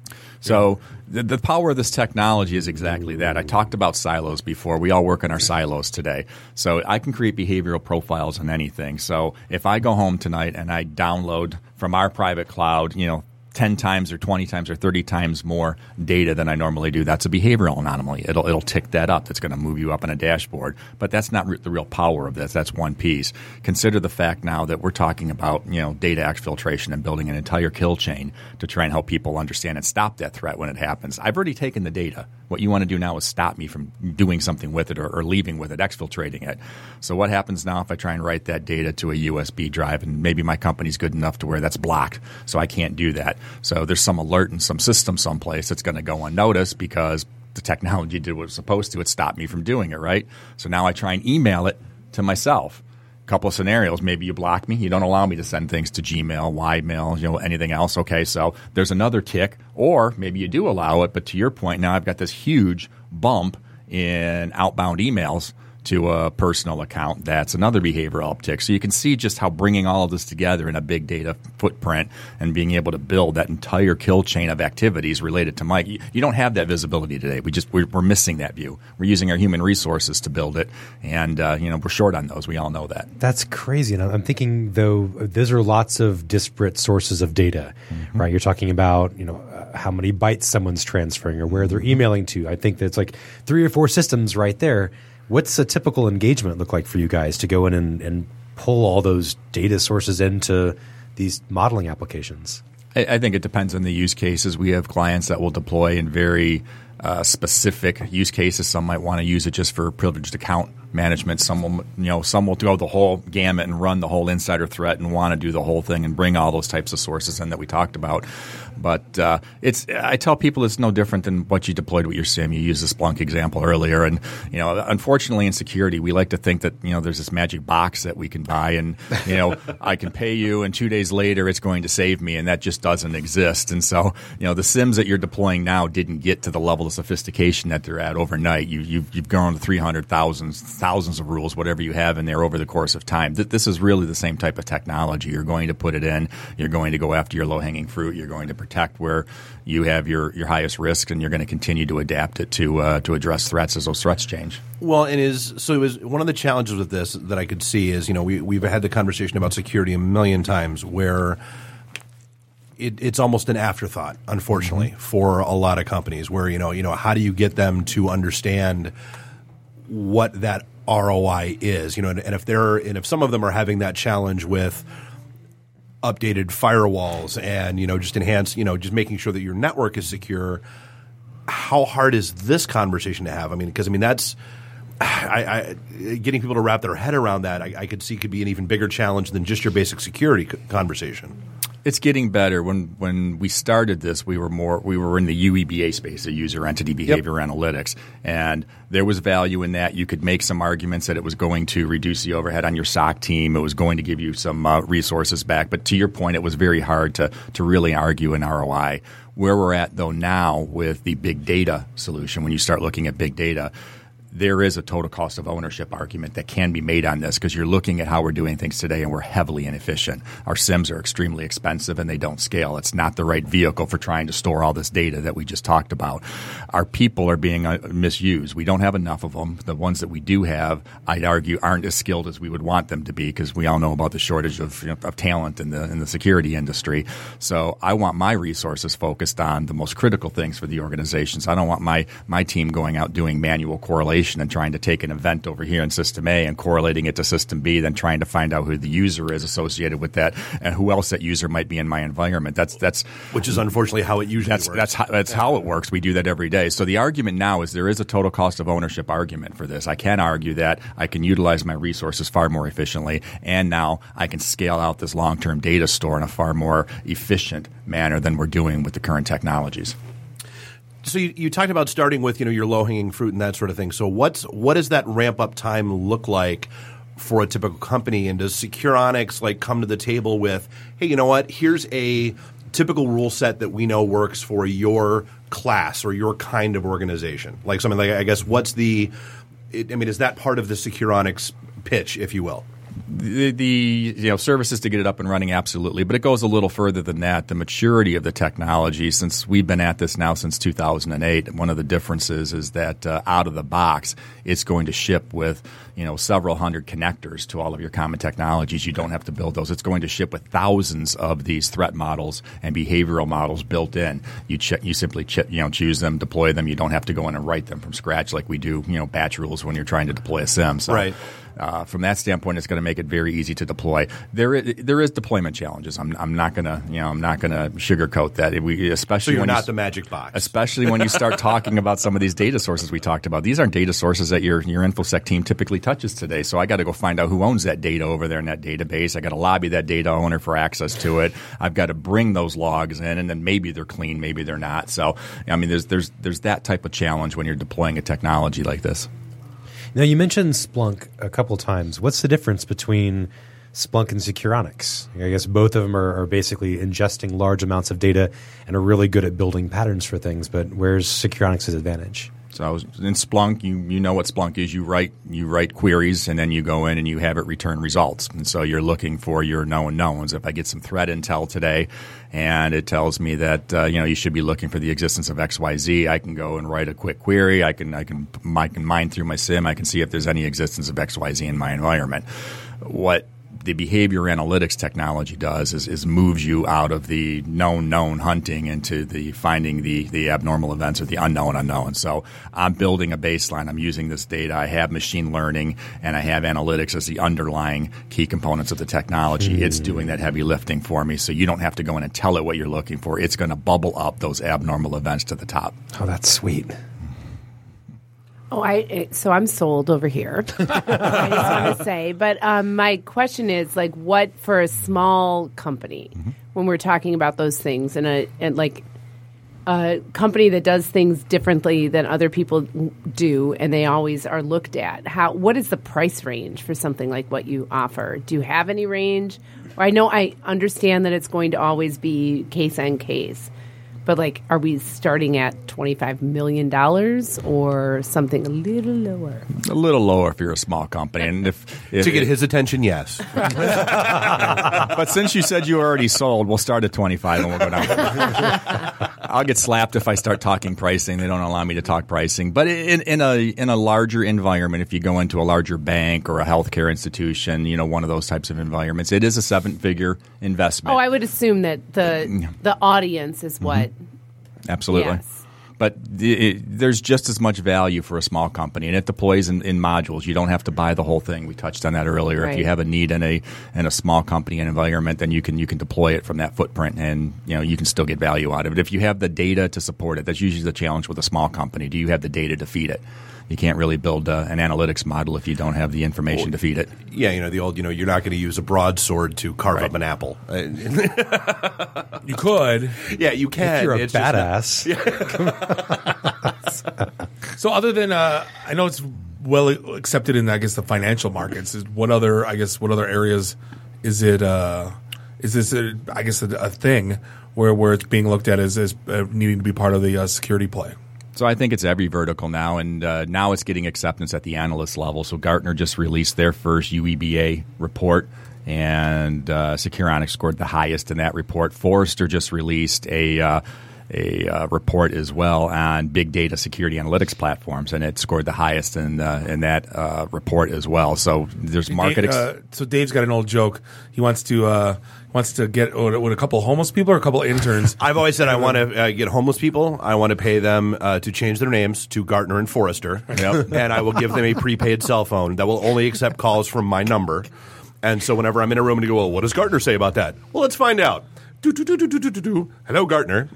Speaker 8: So the, the power of this technology is exactly that. I talked about silos before. We all work in our silos today. So I can create behavioral profiles on anything. So if I go home tonight and I download from our private cloud, you know, ten times or twenty times or thirty times more data than I normally do, that's a behavioral anomaly. It'll it'll tick that up. That's going to move you up on a dashboard. But that's not re- the real power of this. That's one piece. Consider the fact now that we're talking about, you know, data exfiltration and building an entire kill chain to try and help people understand and stop that threat when it happens. I've already taken the data. What you want to do now is stop me from doing something with it or, or leaving with it, exfiltrating it. So what happens now if I try and write that data to a U S B drive, and maybe my company's good enough to where that's blocked, so I can't do that. So there's some alert in some system someplace that's going to go unnoticed because the technology did what it was supposed to. It stopped me from doing it, right? So now I try and email it to myself. A couple of scenarios. Maybe you block me. You don't allow me to send things to Gmail, Ymail, you know, anything else. Okay, so there's another tick. Or maybe you do allow it, but to your point, now I've got this huge bump in outbound emails to a personal account. That's another behavioral uptick. So you can see just how bringing all of this together in a big data footprint and being able to build that entire kill chain of activities related to Mike. You, you don't have that visibility today. We just we're, we're missing that view. We're using our human resources to build it, and uh, you know we're short on those. We all know that.
Speaker 22: That's crazy. And I'm thinking though, those are lots of disparate sources of data, mm-hmm. right? You're talking about you know uh, how many bytes someone's transferring or where they're emailing to. I think that's like three or four systems right there. What's a typical engagement look like for you guys to go in and, and pull all those data sources into these modeling applications?
Speaker 8: I, I think it depends on the use cases. We have clients that will deploy in very uh, specific use cases. Some might want to use it just for privileged account management. Some will, you know, some will go the whole gamut and run the whole insider threat and want to do the whole thing and bring all those types of sources in that we talked about. But uh, it's I tell people it's no different than what you deployed with your SIEM. You used the Splunk example earlier, and you know, unfortunately, in security, we like to think that you know there's this magic box that we can buy, and you know, I can pay you, and two days later, it's going to save me, and that just doesn't exist. And so, you know, the SIEMs that you're deploying now didn't get to the level of sophistication that they're at overnight. You, you've you've grown to three hundred thousand, thousands of rules, whatever you have in there over the course of time. This is really the same type of technology. You're going to put it in. You're going to go after your low-hanging fruit. You're going to protect where you have your, your highest risk, and you're going to continue to adapt it to uh, to address threats as those threats change.
Speaker 21: Well, and is so it was one of the challenges with this that I could see is you know we we've had the conversation about security a million times where it, it's almost an afterthought, unfortunately, mm-hmm. for a lot of companies. Where you know you know how do you get them to understand what that R O I is? You know, and, and if they're and if some of them are having that challenge with updated firewalls and, you know, just enhance, you know, just making sure that your network is secure. How hard is this conversation to have? I mean, because, I mean, that's I, I, getting people to wrap their head around that, I, I could see could be an even bigger challenge than just your basic security conversation.
Speaker 8: It's getting better. When when we started this, we were more we were in the U E B A space, the user entity behavior yep. analytics, and there was value in that. You could make some arguments that it was going to reduce the overhead on your S O C team. It was going to give you some uh, resources back. But to your point, it was very hard to to really argue an R O I. Where we're at though now with the big data solution, when you start looking at big data, there is a total cost of ownership argument that can be made on this because you're looking at how we're doing things today and we're heavily inefficient. Our SIEMs are extremely expensive and they don't scale. It's not the right vehicle for trying to store all this data that we just talked about. Our people are being uh, misused. We don't have enough of them. The ones that we do have, I'd argue, aren't as skilled as we would want them to be because we all know about the shortage of, you know, of talent in the in the security industry. So I want my resources focused on the most critical things for the organizations. I don't want my, my team going out doing manual correlation and trying to take an event over here in System A and correlating it to System B, then trying to find out who the user is associated with that and who else that user might be in my environment. That's that's
Speaker 21: which is unfortunately how it usually
Speaker 8: that's,
Speaker 21: works.
Speaker 8: That's how, that's how it works. We do that every day. So the argument now is there is a total cost of ownership argument for this. I can argue that I can utilize my resources far more efficiently, and now I can scale out this long-term data store in a far more efficient manner than we're doing with the current technologies.
Speaker 21: So you, you talked about starting with, you know, your low-hanging fruit and that sort of thing. So what's what does that ramp-up time look like for a typical company? And does Securonix like come to the table with, hey, you know what, here's a typical rule set that we know works for your class or your kind of organization? Like something like, I guess, what's the – I mean, is that part of the Securonix pitch, if you will?
Speaker 8: The, the you know services to get it up and running, absolutely, but it goes a little further than that. The maturity of the technology, since we've been at this now since two thousand eight, one of the differences is that uh, out of the box, it's going to ship with you know several hundred connectors to all of your common technologies. You don't have to build those. It's going to ship with thousands of these threat models and behavioral models built in. You ch- you simply ch- you know choose them, deploy them. You don't have to go in and write them from scratch like we do you know batch rules when you're trying to deploy a SIEM. So,
Speaker 21: right.
Speaker 8: Uh, from that standpoint, it's going to make it very easy to deploy. There, is, there is deployment challenges. I'm, I'm not going to, you know, I'm not going to sugarcoat that. We, especially
Speaker 21: so you're
Speaker 8: when
Speaker 21: not
Speaker 8: you,
Speaker 21: the magic box.
Speaker 8: Especially when you start talking about some of these data sources we talked about. These aren't data sources that your your InfoSec team typically touches today. So I got to go find out who owns that data over there in that database. I got to lobby that data owner for access to it. I've got to bring those logs in, and then maybe they're clean, maybe they're not. So I mean, there's there's there's that type of challenge when you're deploying a technology like this.
Speaker 22: Now, you mentioned Splunk a couple times. What's the difference between Splunk and Securonics? I guess both of them are, are basically ingesting large amounts of data and are really good at building patterns for things, but where's Securonics' advantage?
Speaker 8: So in Splunk, you you know what Splunk is. You write you write queries, and then you go in and you have it return results. And so you're looking for your known knowns. If I get some threat intel today, and it tells me that uh, you know you should be looking for the existence of X Y Z, I can go and write a quick query. I can I can I can mine through my SIEM. I can see if there's any existence of X Y Z in my environment. What the behavior analytics technology does is, is moves you out of the known known hunting into the finding the, the abnormal events or the unknown unknown. So I'm building a baseline. I'm using this data. I have machine learning and I have analytics as the underlying key components of the technology. Mm. It's doing that heavy lifting for me. So you don't have to go in and tell it what you're looking for. It's going to bubble up those abnormal events to the top.
Speaker 22: Oh, that's sweet.
Speaker 16: Oh, I so I'm sold over here. I just want to say, but um, my question is like, what for a small company mm-hmm. when we're talking about those things, and a and like a company that does things differently than other people do, and they always are looked at. How what is the price range for something like what you offer? Do you have any range? Or I know I understand that it's going to always be case on case. But, like, are we starting at twenty-five million dollars or something a little lower?
Speaker 8: A little lower if you're a small company. And if, if
Speaker 21: To get his attention, yes.
Speaker 8: But since you said you were already sold, we'll start at twenty-five and we'll go down. I'll get slapped if I start talking pricing. They don't allow me to talk pricing. But in, in a in a larger environment, if you go into a larger bank or a healthcare institution, you know, one of those types of environments, it is a seven-figure investment.
Speaker 16: Oh, I would assume that the the audience is what.
Speaker 8: Mm-hmm. Absolutely.
Speaker 16: Yes.
Speaker 8: But the, it, there's just as much value for a small company, and it deploys in, in modules. You don't have to buy the whole thing. We touched on that earlier.
Speaker 16: Right.
Speaker 8: If you have a need in a in a small company and environment, then you can you can deploy it from that footprint, and you know you can still get value out of it. If you have the data to support it, that's usually the challenge with a small company. Do you have the data to feed it? You can't really build uh, an analytics model if you don't have the information well, to feed it.
Speaker 21: Yeah, you know, the old, you know, you're not going to use a broadsword to carve right. up an apple.
Speaker 2: You could.
Speaker 21: Yeah, you can.
Speaker 22: If you're a
Speaker 21: it's
Speaker 22: badass.
Speaker 21: Just not,
Speaker 2: so other than, uh, I know it's well accepted in, I guess, the financial markets. Is what other, I guess, what other areas is it, uh, is this, a, I guess, a, a thing where, where it's being looked at as, as uh, needing to be part of the uh, security play?
Speaker 8: So I think it's every vertical now, and uh, now it's getting acceptance at the analyst level. So Gartner just released their first U E B A report, and uh, Securonics scored the highest in that report. Forrester just released a uh, a uh, report as well on big data security analytics platforms, and it scored the highest in uh, in that uh, report as well. So there's market. Ex-
Speaker 2: uh, so Dave's got an old joke. He wants to. Uh, Wants to get what, what, a couple of homeless people or a couple of interns.
Speaker 21: I've always said I want to uh, get homeless people. I want to pay them uh, to change their names to Gartner and Forrester, yep. and I will give them a prepaid cell phone that will only accept calls from my number. And so whenever I'm in a room and you go, well, what does Gartner say about that? Well, let's find out. Do, do, do, do, do, do, do. Hello, Gartner.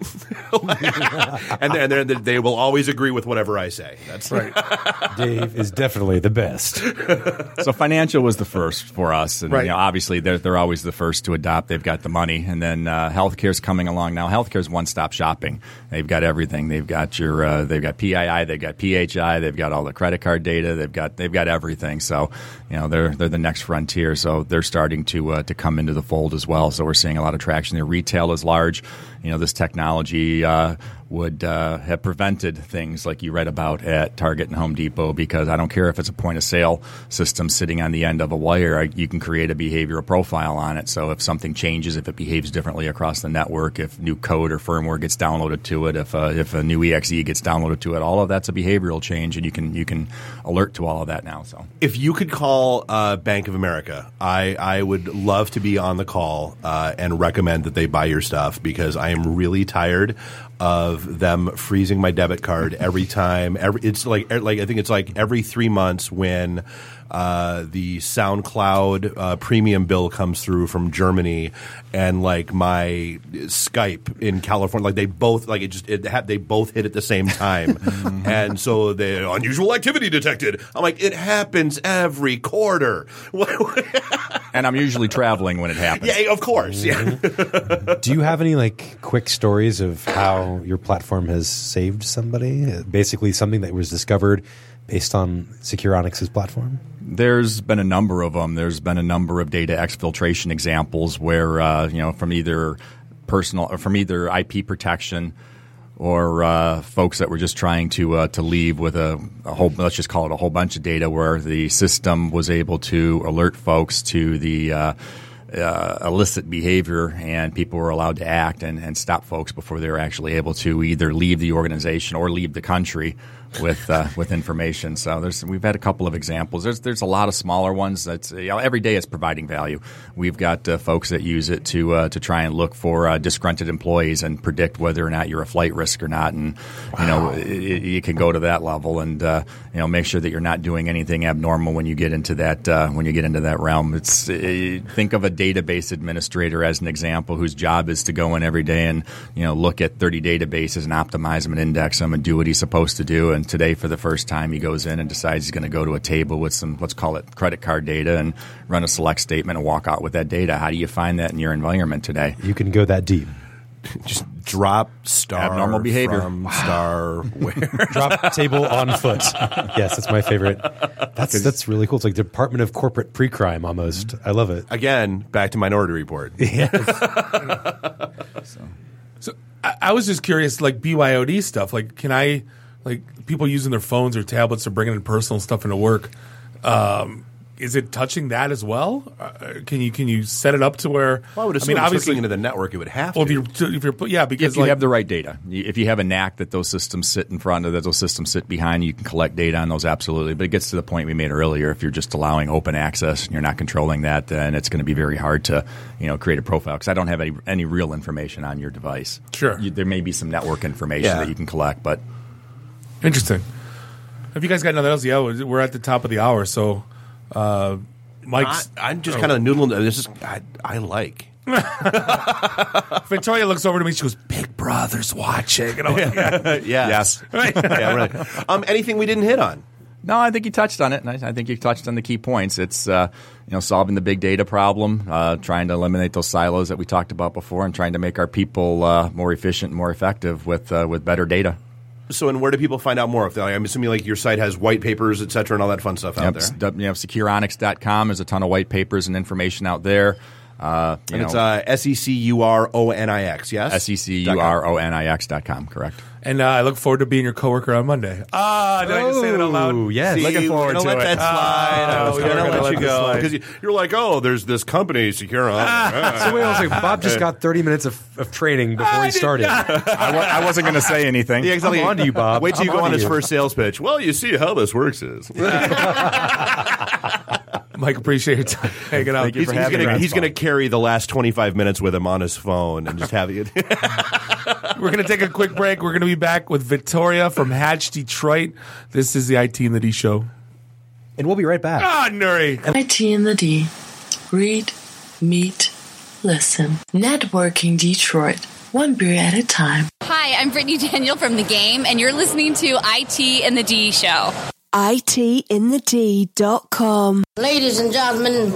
Speaker 21: and and they will always agree with whatever I say. That's
Speaker 22: right. Dave is definitely the best.
Speaker 8: So financial was the first for us. And
Speaker 2: right.
Speaker 8: you know, obviously, they're, they're always the first to adopt. They've got the money. And then uh, healthcare's coming along now. Healthcare's one-stop shopping. They've got everything. They've got your uh, they've got P I I, they've got P H I, they've got all the credit card data, they've got they've got everything. So, you know, they're they're the next frontier. So they're starting to uh, to come into the fold as well. So we're seeing a lot of traction there. Retail is large. You know, this technology uh, would uh, have prevented things like you read about at Target and Home Depot, because I don't care if it's a point-of-sale system sitting on the end of a wire, you can create a behavioral profile on it. So if something changes, if it behaves differently across the network, if new code or firmware gets downloaded to it, if uh, if a new E X E gets downloaded to it, all of that's a behavioral change, and you can you can alert to all of that now. So
Speaker 21: if you could call uh, Bank of America, I, I would love to be on the call uh, and recommend that they buy your stuff, because I am really tired of them freezing my debit card every time. Every it's like like I think it's like every three months when uh, the SoundCloud uh, premium bill comes through from Germany, and like my Skype in California, like they both like it just it had, they both hit at the same time, and so the unusual activity detected. I'm like, it happens every quarter.
Speaker 8: And I'm usually traveling when it happens.
Speaker 21: Yeah, of course. Yeah.
Speaker 22: Do you have any like quick stories of how your platform has saved somebody? Basically, something that was discovered based on Securonics' platform?
Speaker 8: There's been a number of them. There's been a number of data exfiltration examples where, uh, you know, from either personal, or from either I P protection, or uh, folks that were just trying to uh, to leave with a, a whole, let's just call it a whole bunch of data, where the system was able to alert folks to the uh, uh, illicit behavior, and people were allowed to act and, and stop folks before they were actually able to either leave the organization or leave the country with uh, with information. So there's we've had a couple of examples. There's there's a lot of smaller ones. That's you know, every day it's providing value. We've got uh, folks that use it to uh, to try and look for uh, disgruntled employees and predict whether or not you're a flight risk or not. And wow. you know it, it, you can go to that level and uh, you know make sure that you're not doing anything abnormal when you get into that uh, when you get into that realm. It's uh, think of a database administrator as an example, whose job is to go in every day and you know look at thirty databases and optimize them and index them and do what he's supposed to do. And today, for the first time, he goes in and decides he's going to go to a table with some, let's call it credit card data, and run a select statement and walk out with that data. How do you find that in your environment today?
Speaker 22: You can go that deep.
Speaker 21: Just drop star
Speaker 8: abnormal behavior.
Speaker 21: From wow. Star where?
Speaker 22: Drop table on foot. Yes, that's my favorite. That's that's really cool. It's like Department of Corporate Pre-Crime almost. I love it.
Speaker 21: Again, back to Minority Report.
Speaker 22: Yes.
Speaker 2: so, so I, I was just curious, like B Y O D stuff. Like, can I? Like people using their phones or tablets or bringing in personal stuff into work, um, is it touching that as well? Uh, can you can you set it up to where?
Speaker 21: Well, I would assume I mean, obviously into the network, it would have
Speaker 2: well,
Speaker 21: to.
Speaker 2: If you're, if you're, yeah, because
Speaker 8: if you
Speaker 2: like,
Speaker 8: have the right data, if you have a knack that those systems sit in front of, that those systems sit behind, you can collect data on those absolutely. But it gets to the point we made earlier. If you're just allowing open access and you're not controlling that, then it's going to be very hard to you know create a profile, because I don't have any any real information on your device.
Speaker 2: Sure,
Speaker 8: you, there may be some network information
Speaker 21: yeah.
Speaker 8: that you can collect, but
Speaker 2: interesting. Have you guys got nothing else? Yeah, we're at the top of the hour, so uh, Mike's.
Speaker 21: I, I'm just oh. kind of noodling. This is I, I like.
Speaker 2: Victoria looks over to me. She goes, "Big Brother's watching." And I'm like,
Speaker 21: yeah. yeah.
Speaker 8: Yes.
Speaker 21: yeah, right. Um, anything we didn't hit on?
Speaker 8: No, I think you touched on it, and I, I think you touched on the key points. It's uh, you know solving the big data problem, uh, trying to eliminate those silos that we talked about before, and trying to make our people uh, more efficient and more effective with uh, with better data.
Speaker 21: So, and where do people find out more? If they, I'm assuming like your site has white papers, et cetera, and all that fun stuff out
Speaker 8: yep,
Speaker 21: there.
Speaker 8: You know, Securonics dot com. There's a ton of white papers and information out there. Uh, you
Speaker 21: and
Speaker 8: know,
Speaker 21: it's uh, S E C U R O N I X, yes?
Speaker 8: S E C U R O N I X dot com, correct.
Speaker 2: And uh, I look forward to being your coworker on Monday. Ah, did oh, I just say that out loud?
Speaker 22: Yes.
Speaker 21: See,
Speaker 2: looking forward to
Speaker 21: let
Speaker 2: it.
Speaker 21: That slide.
Speaker 2: Oh,
Speaker 21: we're going to let, let you go. Because you, you're like, oh, there's this company, Secure.
Speaker 22: Ah. So wait, I was like, Bob just got thirty minutes of, of training before
Speaker 2: I
Speaker 22: he started.
Speaker 8: I, wa- I wasn't going to say anything.
Speaker 21: Yeah, exactly.
Speaker 22: I'm on to you, Bob.
Speaker 21: Wait till you
Speaker 22: I'm
Speaker 21: go on
Speaker 22: to
Speaker 21: his
Speaker 22: you.
Speaker 21: first sales pitch. Well, you see how this works is.
Speaker 2: Mike, appreciate your time hanging out.
Speaker 21: Thank you he's, for he's having gonna, he's going to carry the last twenty-five minutes with him on his phone and just have it.
Speaker 2: We're going to take a quick break. We're going to be back with Victoria from Hatch Detroit. This is the I T and the D Show.
Speaker 22: And we'll be right back.
Speaker 2: Ah, Nuri.
Speaker 19: I T and the D. Read, meet, listen. Networking Detroit. One beer at a time.
Speaker 20: Hi, I'm Brittany Daniel from The Game, and you're listening to I T and the D Show.
Speaker 23: I T in the D dot com.
Speaker 24: Ladies and gentlemen.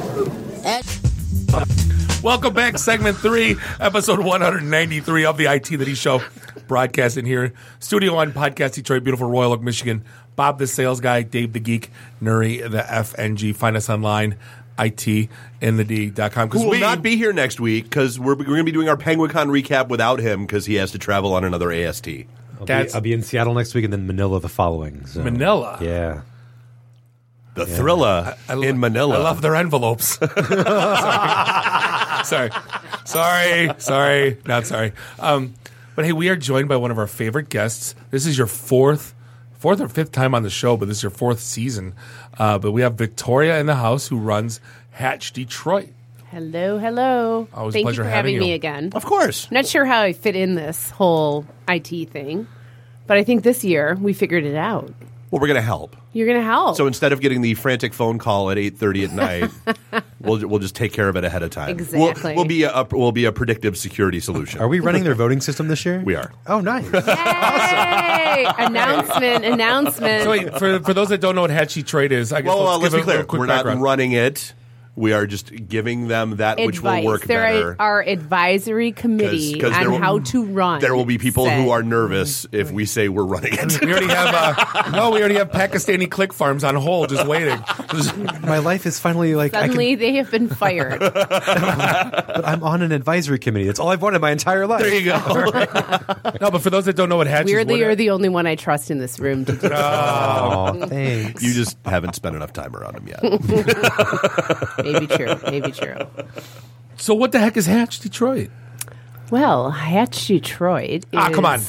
Speaker 2: Welcome back, segment three, episode one ninety-three of the I T and the D Show. Broadcasting here, Studio One, Podcast Detroit, beautiful Royal Oak, Michigan. Bob the Sales Guy, Dave the Geek, Nuri the F N G. Find us online, I T in the D dot com.
Speaker 21: Who will
Speaker 2: we,
Speaker 21: not be here next week because we're, we're going to be doing our PenguinCon recap without him because he has to travel on another A S T.
Speaker 22: I'll be, I'll be in Seattle next week and then Manila the following. So.
Speaker 2: Manila?
Speaker 22: Yeah.
Speaker 21: The
Speaker 22: yeah.
Speaker 21: Thrilla I, I lo- in Manila.
Speaker 2: I love their envelopes. sorry. sorry. Sorry. Sorry. Not sorry. Um, but hey, we are joined by one of our favorite guests. This is your fourth fourth or fifth time on the show, but this is your fourth season. Uh, but we have Victoria in the house who runs Hatch Detroit.
Speaker 16: Hello, hello.
Speaker 2: Always
Speaker 16: Thank
Speaker 2: a pleasure
Speaker 16: you for
Speaker 2: having
Speaker 16: having
Speaker 2: you.
Speaker 16: me again.
Speaker 21: Of course.
Speaker 16: I'm not sure how I fit in this whole I T thing, but I think this year we figured it out.
Speaker 21: Well, we're going to help.
Speaker 16: You're going to help.
Speaker 21: So instead of getting the frantic phone call at eight thirty at night, we'll we'll just take care of it ahead of time.
Speaker 16: Exactly.
Speaker 21: We'll, we'll be a we'll be a predictive security solution.
Speaker 22: Are we running their voting system this year?
Speaker 21: We are.
Speaker 22: Oh, nice.
Speaker 16: Yay! announcement, announcement.
Speaker 2: So wait, for for those that don't know what Hatch Detroit is, I guess
Speaker 21: well,
Speaker 2: let's,
Speaker 21: uh, let's
Speaker 2: give
Speaker 21: be
Speaker 2: a,
Speaker 21: clear.
Speaker 2: a quick
Speaker 21: We're
Speaker 2: background.
Speaker 21: not running it. We are just giving them that
Speaker 16: Advice.
Speaker 21: which will work
Speaker 16: there
Speaker 21: better.
Speaker 16: Are our advisory committee
Speaker 21: 'Cause- 'cause there
Speaker 16: on
Speaker 21: will-
Speaker 16: how to run.
Speaker 21: There will be people
Speaker 16: said.
Speaker 21: who are nervous if we say we're running it.
Speaker 2: We already have uh, no. We already have Pakistani click farms on hold, just waiting.
Speaker 22: My life is finally like
Speaker 16: Suddenly, they have been fired.
Speaker 22: I can, but I'm on an advisory committee. That's all I've wanted my entire life.
Speaker 2: There you go. No, but for those that don't know what Hatch
Speaker 16: Weirdly,
Speaker 2: is,
Speaker 16: you're
Speaker 2: what,
Speaker 16: the only one I trust in this room to do this.
Speaker 22: Oh, thanks.
Speaker 21: You just haven't spent enough time around him yet.
Speaker 16: Maybe true. Maybe true.
Speaker 2: So what the heck is Hatch Detroit?
Speaker 16: Well, Hatch Detroit.
Speaker 2: Ah,
Speaker 16: is-
Speaker 2: come on.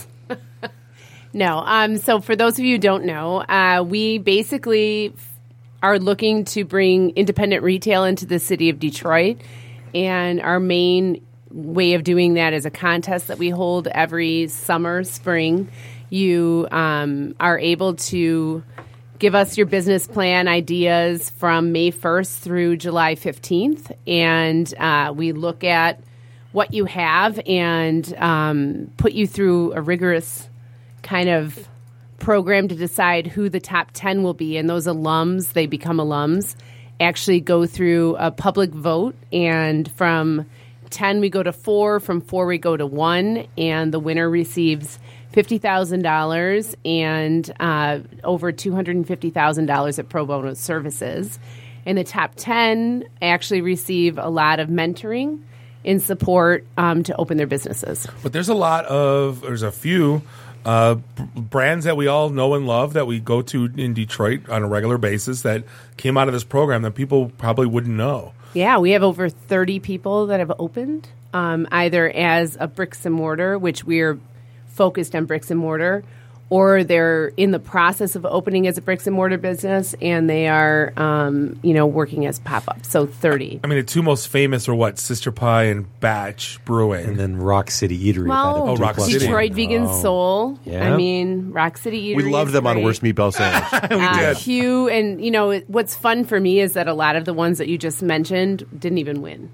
Speaker 16: No. Um. So for those of you who don't know, uh, we basically f- are looking to bring independent retail into the city of Detroit, and our main way of doing that is a contest that we hold every summer, spring. You um, are able to give us your business plan ideas from May first through July fifteenth, and uh, we look at what you have and um, put you through a rigorous kind of program to decide who the top ten will be. And those alums, they become alums, actually go through a public vote, and from ten we go to four, from four we go to one, and the winner receives fifty thousand dollars and uh, over two hundred fifty thousand dollars at pro bono services. And the top ten actually receive a lot of mentoring in support um, to open their businesses.
Speaker 2: But there's a lot of, there's a few uh, b- brands that we all know and love that we go to in Detroit on a regular basis that came out of this program that people probably wouldn't know.
Speaker 16: Yeah, we have over thirty people that have opened, um, either as a bricks and mortar, which we're focused on bricks and mortar, or they're in the process of opening as a bricks and mortar business, and they are, um, you know, working as pop-ups. So thirty.
Speaker 2: I mean, the two most famous are what? Sister Pie and Batch Brewing.
Speaker 22: And then Rock City Eatery.
Speaker 16: Well,
Speaker 2: Oh, Rock City.
Speaker 16: Detroit Vegan
Speaker 22: Oh.
Speaker 16: Soul.
Speaker 22: Yeah.
Speaker 16: I mean, Rock City Eatery.
Speaker 21: We loved
Speaker 16: is
Speaker 21: them on
Speaker 16: great.
Speaker 21: Worst Meatball Sandwich.
Speaker 2: we
Speaker 16: uh,
Speaker 2: did.
Speaker 16: Hugh, and you know it- what's fun for me is that a lot of the ones that you just mentioned didn't even win.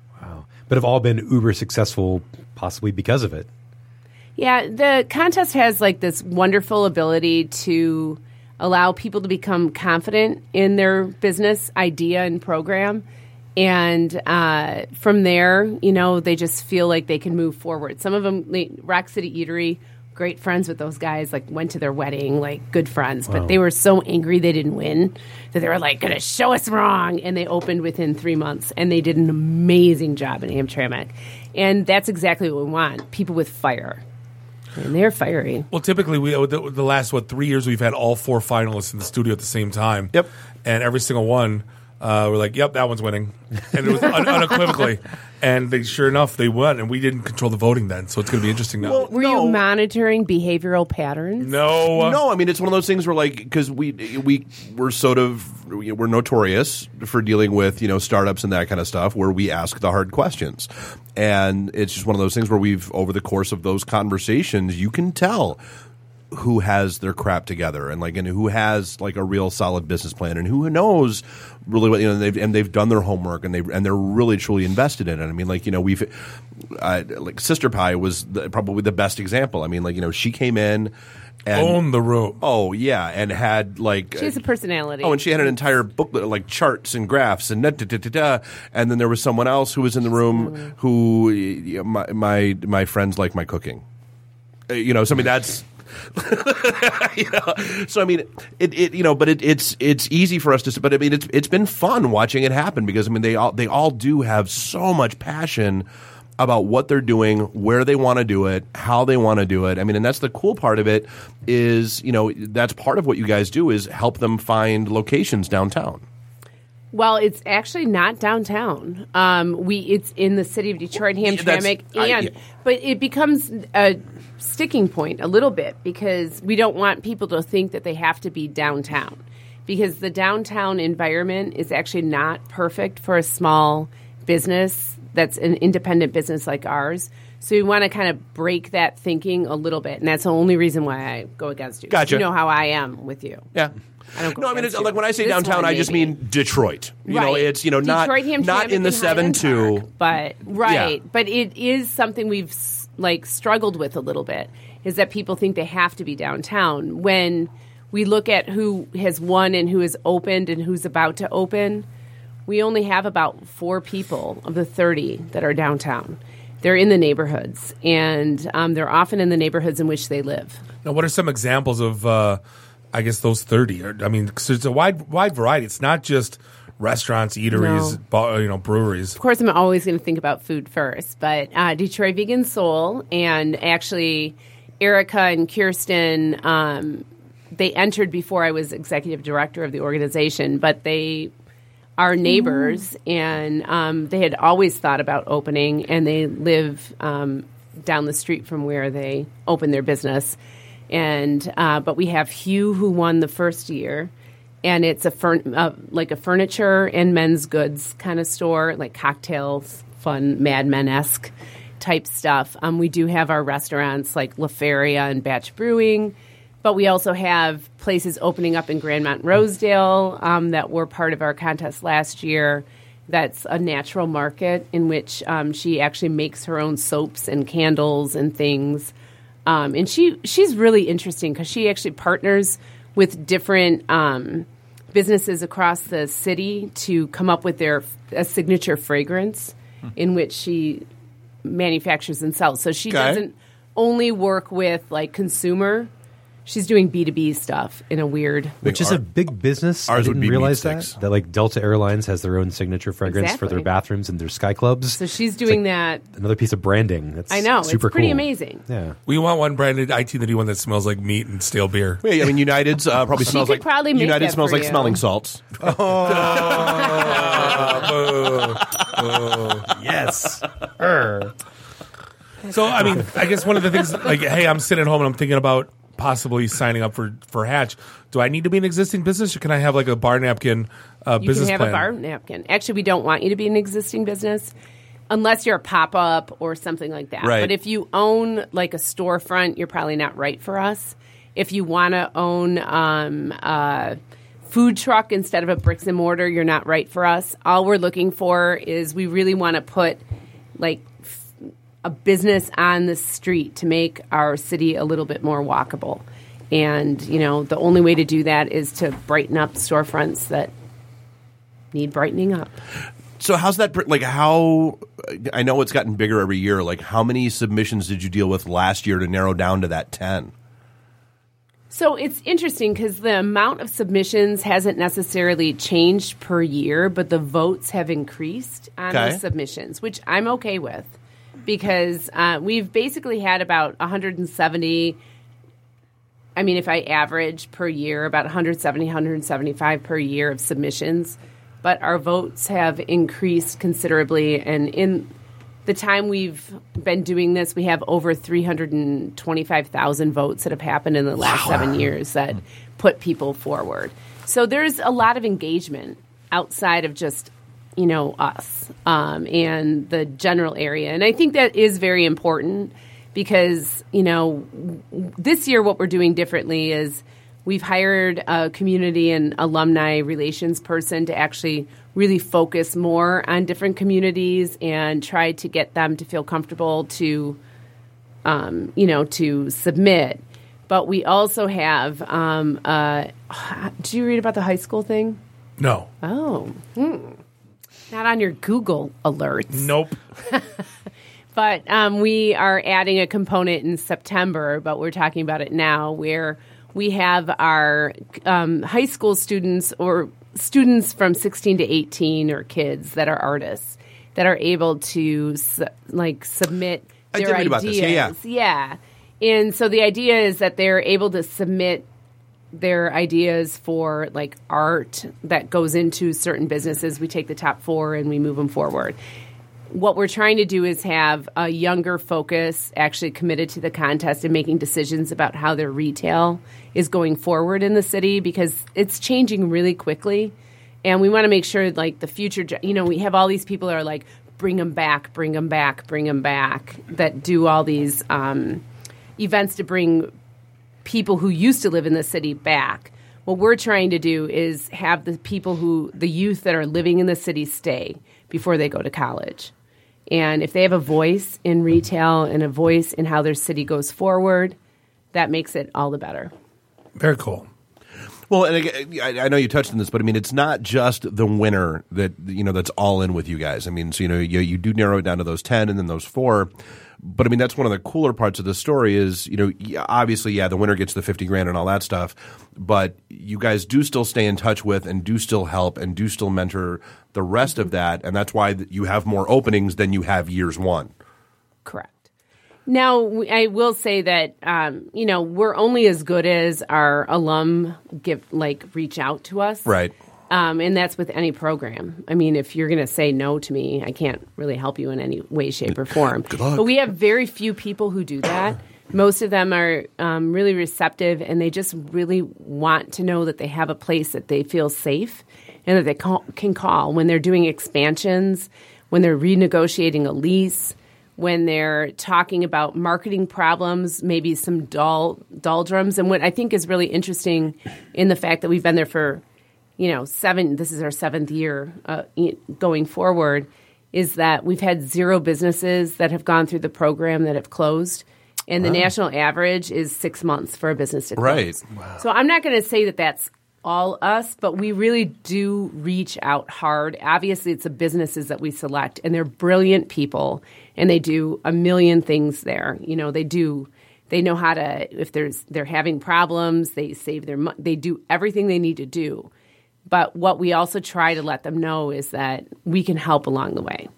Speaker 22: But have all been uber successful, possibly because of it.
Speaker 16: Yeah, the contest has like this wonderful ability to allow people to become confident in their business idea and program. And uh, from there, you know, they just feel like they can move forward. Some of them, like, Rock City Eatery, great friends with those guys, like went to their wedding, like good friends. But
Speaker 22: Wow.
Speaker 16: they were so angry they didn't win that they were like, going to show us wrong. And they opened within three months. And they did an amazing job in Amtrak. And that's exactly what we want, people with fire. And they're fiery.
Speaker 2: Well, typically, we the, the last, what, three years, we've had all four finalists in the studio at the same time.
Speaker 21: Yep.
Speaker 2: And every single one, uh, we're like, yep, that one's winning. And it was un- unequivocally. And they, sure enough, they won. And we didn't control the voting then. So it's going to be interesting now.
Speaker 21: Well,
Speaker 16: Were
Speaker 21: no.
Speaker 16: you monitoring behavioral patterns?
Speaker 2: no.
Speaker 21: No, I mean it's one of those things where like because we we we're sort of we're notorious for dealing with you know startups and that kind of stuff where we ask the hard questions, and it's just one of those things where we've over the course of those conversations you can tell who has their crap together and like and who has like a real solid business plan and who knows really what you know and they've and they've done their homework and they and they're really truly invested in it. I mean like you know we've uh, like Sister Pie was the, probably the best example. I mean like you know she came in and
Speaker 2: Own the room.
Speaker 21: oh yeah and had like
Speaker 16: She has a personality.
Speaker 21: oh and she had an entire booklet like charts and graphs and da, da, da, da, da. And then there was someone else who was in the room who you know, my, my my friends like my cooking. Uh, you know so I mean that's you know? So I mean, it, it you know, but it, it's it's easy for us to. But I mean, it's it's been fun watching it happen because I mean, they all they all do have so much passion about what they're doing, where they want to do it, how they want to do it. I mean, and that's the cool part of it is, you know, that's part of what you guys do is help them find locations downtown.
Speaker 16: Well, it's actually not downtown. Um, we it's in the city of Detroit, Hamtramck,
Speaker 21: I-
Speaker 16: and
Speaker 21: yeah.
Speaker 16: but it becomes a sticking point a little bit because we don't want people to think that they have to be downtown because the downtown environment is actually not perfect for a small business that's an independent business like ours. So we want to kind of break that thinking a little bit, and that's the only reason why I go against you.
Speaker 21: Gotcha.
Speaker 16: You know how I am with you.
Speaker 21: Yeah.
Speaker 16: I don't go
Speaker 21: No, I mean, it's,
Speaker 16: against you.
Speaker 21: like when I say
Speaker 16: This
Speaker 21: downtown,
Speaker 16: one,
Speaker 21: I just
Speaker 16: maybe.
Speaker 21: mean Detroit. You know,
Speaker 16: Right.
Speaker 21: it's you know not
Speaker 16: Detroit, Hamtramck,
Speaker 21: not in the
Speaker 16: and
Speaker 21: seven
Speaker 16: Highland
Speaker 21: two.
Speaker 16: Park, but right, but it is something we've s- like struggled with a little bit. Is that people think they have to be downtown when we look at who has won and who has opened and who's about to open. We only have about four people of the thirty that are downtown. They're in the neighborhoods, and um, they're often in the neighborhoods in which they live.
Speaker 2: Now, what are some examples of, uh, I guess, those thirty? Or, I mean, 'cause it's a wide wide variety. It's not just restaurants, eateries,
Speaker 16: No.
Speaker 2: bar, you know, breweries.
Speaker 16: Of course, I'm always going to think about food first, but uh, Detroit Vegan Soul and actually Erica and Kirsten, um, they entered before I was executive director of the organization, but they are neighbors, and um, they had always thought about opening, and they live um, down the street from where they opened their business. And uh, but we have Hugh, who won the first year, and it's a furn- uh, like a furniture and men's goods kind of store, like cocktails, fun Mad Men-esque type stuff. Um, we do have our restaurants like La Feria and Batch Brewing, but we also have places opening up in Grandmont, Rosedale um, that were part of our contest last year. That's a natural market in which um, she actually makes her own soaps and candles and things. Um, and she she's really interesting because she actually partners with different um, businesses across the city to come up with their a signature fragrance in which she manufactures and sells. So she
Speaker 22: Okay.
Speaker 16: doesn't only work with like consumer. She's doing B two B stuff in a weird,
Speaker 22: Which is a big business. I
Speaker 21: ours would
Speaker 22: didn't
Speaker 21: be
Speaker 22: realize
Speaker 21: meat
Speaker 22: that.
Speaker 21: sticks.
Speaker 22: That like Delta Airlines has their own signature fragrance for their
Speaker 16: Exactly.
Speaker 22: bathrooms and their sky clubs.
Speaker 16: So she's
Speaker 22: It's
Speaker 16: doing
Speaker 22: like
Speaker 16: that.
Speaker 22: Another piece of branding. That's
Speaker 16: I know, it's
Speaker 22: super
Speaker 16: pretty
Speaker 22: cool.
Speaker 16: amazing.
Speaker 22: Yeah.
Speaker 2: We want one branded I T, the one that smells like meat and stale beer.
Speaker 21: Yeah, I mean, United's uh, probably
Speaker 16: She
Speaker 21: smells
Speaker 16: could
Speaker 21: like
Speaker 16: probably make
Speaker 21: United
Speaker 16: that
Speaker 21: smells
Speaker 16: for
Speaker 21: like
Speaker 16: you.
Speaker 21: smelling salts.
Speaker 22: Yes.
Speaker 2: So, I mean, I guess one of the things, like, hey, I'm sitting at home and I'm thinking about possibly signing up for, for Hatch. Do I need to be an existing business, or can I have like a bar napkin uh,
Speaker 16: You
Speaker 2: business
Speaker 16: can have
Speaker 2: plan?
Speaker 16: a bar napkin. Actually, we don't want you to be an existing business unless you're a pop-up or something like that.
Speaker 2: Right.
Speaker 16: But if you own like a storefront, you're probably not right for us. If you want to own um, a food truck instead of a bricks and mortar, you're not right for us. All we're looking for is we really want to put like f- a business on the street to make our city a little bit more walkable. And, you know, the only way to do that is to brighten up storefronts that need brightening up.
Speaker 21: So how's that? pr- Like how? I know it's gotten bigger every year. Like how many submissions did you deal with last year to narrow down to that ten?
Speaker 16: So it's interesting because the amount of submissions hasn't necessarily changed per year, but the votes have increased on
Speaker 21: Okay.
Speaker 16: the submissions, which I'm okay with because uh, we've basically had about one hundred seventy. I mean, if I average per year, about one hundred seventy, one hundred seventy-five per year of submissions, but our votes have increased considerably. And in the time we've been doing this, we have over three hundred twenty-five thousand votes that have happened in the last seven years that put people forward. So there's a lot of engagement outside of just, you know, us um, and the general area. And I think that is very important because, you know, this year what we're doing differently is we've hired a community and alumni relations person to actually really focus more on different communities and try to get them to feel comfortable to, um, you know, to submit. But we also have, um, uh, did you read about the high school thing?
Speaker 2: No.
Speaker 16: Oh, hmm. Not on your Google alerts.
Speaker 2: Nope.
Speaker 16: But um, we are adding a component in September, but we're talking about it now, where we have our um, high school students or students from sixteen to eighteen or kids that are artists that are able to su- like submit
Speaker 21: I
Speaker 16: their
Speaker 21: did read
Speaker 16: ideas.
Speaker 21: about this. Yeah,
Speaker 16: yeah. Yeah. And so the idea is that they're able to submit their ideas for like art that goes into certain businesses. We take the top four and we move them forward. What we're trying to do is have a younger focus actually committed to the contest and making decisions about how their retail is going forward in the city, because it's changing really quickly. And we want to make sure like the future, you know, we have all these people that are like, bring them back, bring them back, bring them back, that do all these um, events to bring people who used to live in the city back. What we're trying to do is have the people who, the youth that are living in the city stay before they go to college. And if they have a voice in retail and a voice in how their city goes forward, that makes it all the better.
Speaker 2: Very cool.
Speaker 21: Well, and again, I I know you touched on this, but I mean, it's not just the winner that, you know, that's all in with you guys. I mean, so, you know, you, you do narrow it down to those ten and then those four. But I mean, that's one of the cooler parts of the story is, you know, obviously, yeah, the winner gets the fifty grand and all that stuff, but you guys do still stay in touch with and do still help and do still mentor the rest of that. And that's why you have more openings than you have years one.
Speaker 16: Correct. Now, I will say that, um, you know, we're only as good as our alum give, like, reach out to us.
Speaker 21: Right.
Speaker 16: Um, and that's with any program. I mean, if you're going to say no to me, I can't really help you in any way, shape, or form.
Speaker 21: Good luck.
Speaker 16: But we have very few people who do that. Most of them are um, really receptive, and they just really want to know that they have a place that they feel safe and that they call, can call when they're doing expansions, when they're renegotiating a lease, when they're talking about marketing problems, maybe some dull doldrums. And what I think is really interesting in the fact that we've been there for, you know, seven, this is our seventh year uh, going forward, is that we've had zero businesses that have gone through the program that have closed. And the
Speaker 21: Wow.
Speaker 16: national average is six months for a business to close.
Speaker 21: Right.
Speaker 16: Wow. So I'm not going to say that that's all us, but we really do reach out hard. Obviously, it's the businesses that we select, and they're brilliant people, and they do a million things there. You know, they do. They know how to, if there's they're having problems, they save their money. They do everything they need to do. But what we also try to let them know is that we can help along the way.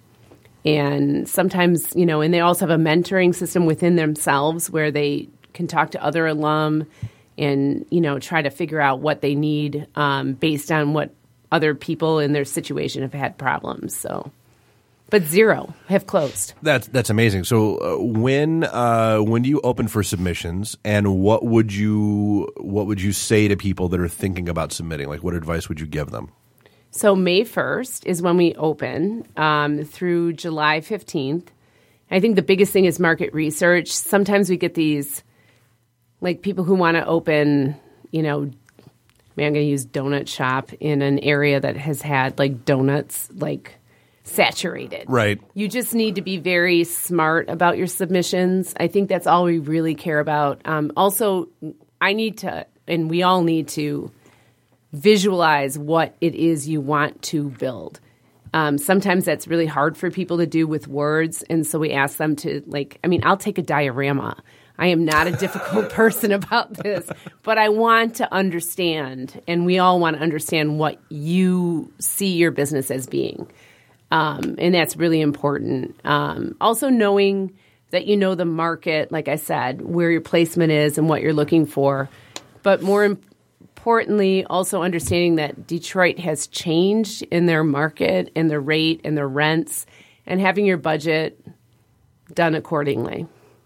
Speaker 16: And sometimes, you know, and they also have a mentoring system within themselves where they can talk to other alum and, you know, try to figure out what they need um, based on what other people in their situation have had problems. So, but zero have closed.
Speaker 21: That's that's amazing. So uh, when uh, when do you open for submissions, and what would you what would you say to people that are thinking about submitting? Like, what advice would you give them?
Speaker 16: So May first is when we open um, through July fifteenth. I think the biggest thing is market research. Sometimes we get these, like, people who want to open, you know, I mean, I'm going to use donut shop in an area that has had, like, donuts, like, saturated.
Speaker 21: Right.
Speaker 16: You just need to be very smart about your submissions. I think that's all we really care about. Um, also, I need to, and we all need to, visualize what it is you want to build. Um, sometimes that's really hard for people to do with words, and so we ask them to, like, I mean, I'll take a diorama. I am not a difficult person about this, but I want to understand, and we all want to understand what you see your business as being. Um, and that's really important. Um, also knowing that you know the market, like I said, where your placement is and what you're looking for. But more importantly, also understanding that Detroit has changed in their market and their rate and their rents, and having your budget done accordingly.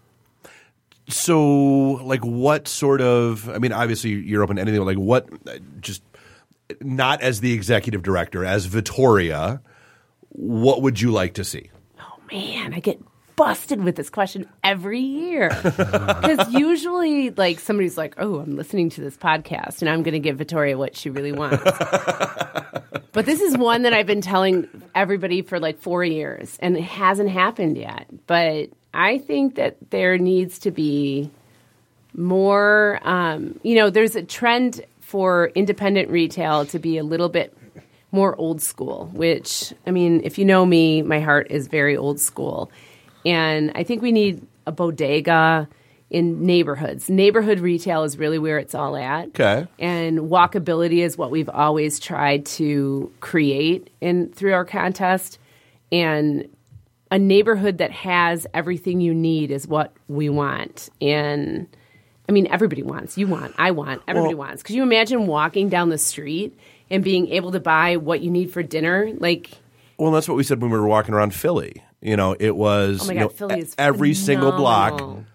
Speaker 21: So, like, what sort of, I mean, obviously you're open to anything, like what, just not as the executive director, as Vittoria, what would you like to see?
Speaker 16: Oh, man, I get busted with this question every year. Because usually, like, somebody's like, oh, I'm listening to this podcast, and I'm going to give Vittoria what she really wants. But this is one that I've been telling everybody for, like, four years, and it hasn't happened yet. But I think that there needs to be more, um, you know, there's a trend for independent retail to be a little bit more old school, which, I mean, if you know me, my heart is very old school. And I think we need a bodega in neighborhoods. Neighborhood retail is really where it's all at.
Speaker 21: Okay.
Speaker 16: And walkability is what we've always tried to create in through our contest. And a neighborhood that has everything you need is what we want. And I mean, everybody wants. You want. I want. Everybody
Speaker 21: Well-
Speaker 16: wants. Could you imagine walking down the street and being able to buy what you need for dinner? Like,
Speaker 21: Well, that's what we said when we were walking around Philly. You know, it was
Speaker 16: oh my
Speaker 21: you
Speaker 16: God,
Speaker 21: know,
Speaker 16: Philly is
Speaker 21: every single block,
Speaker 16: phenomenal.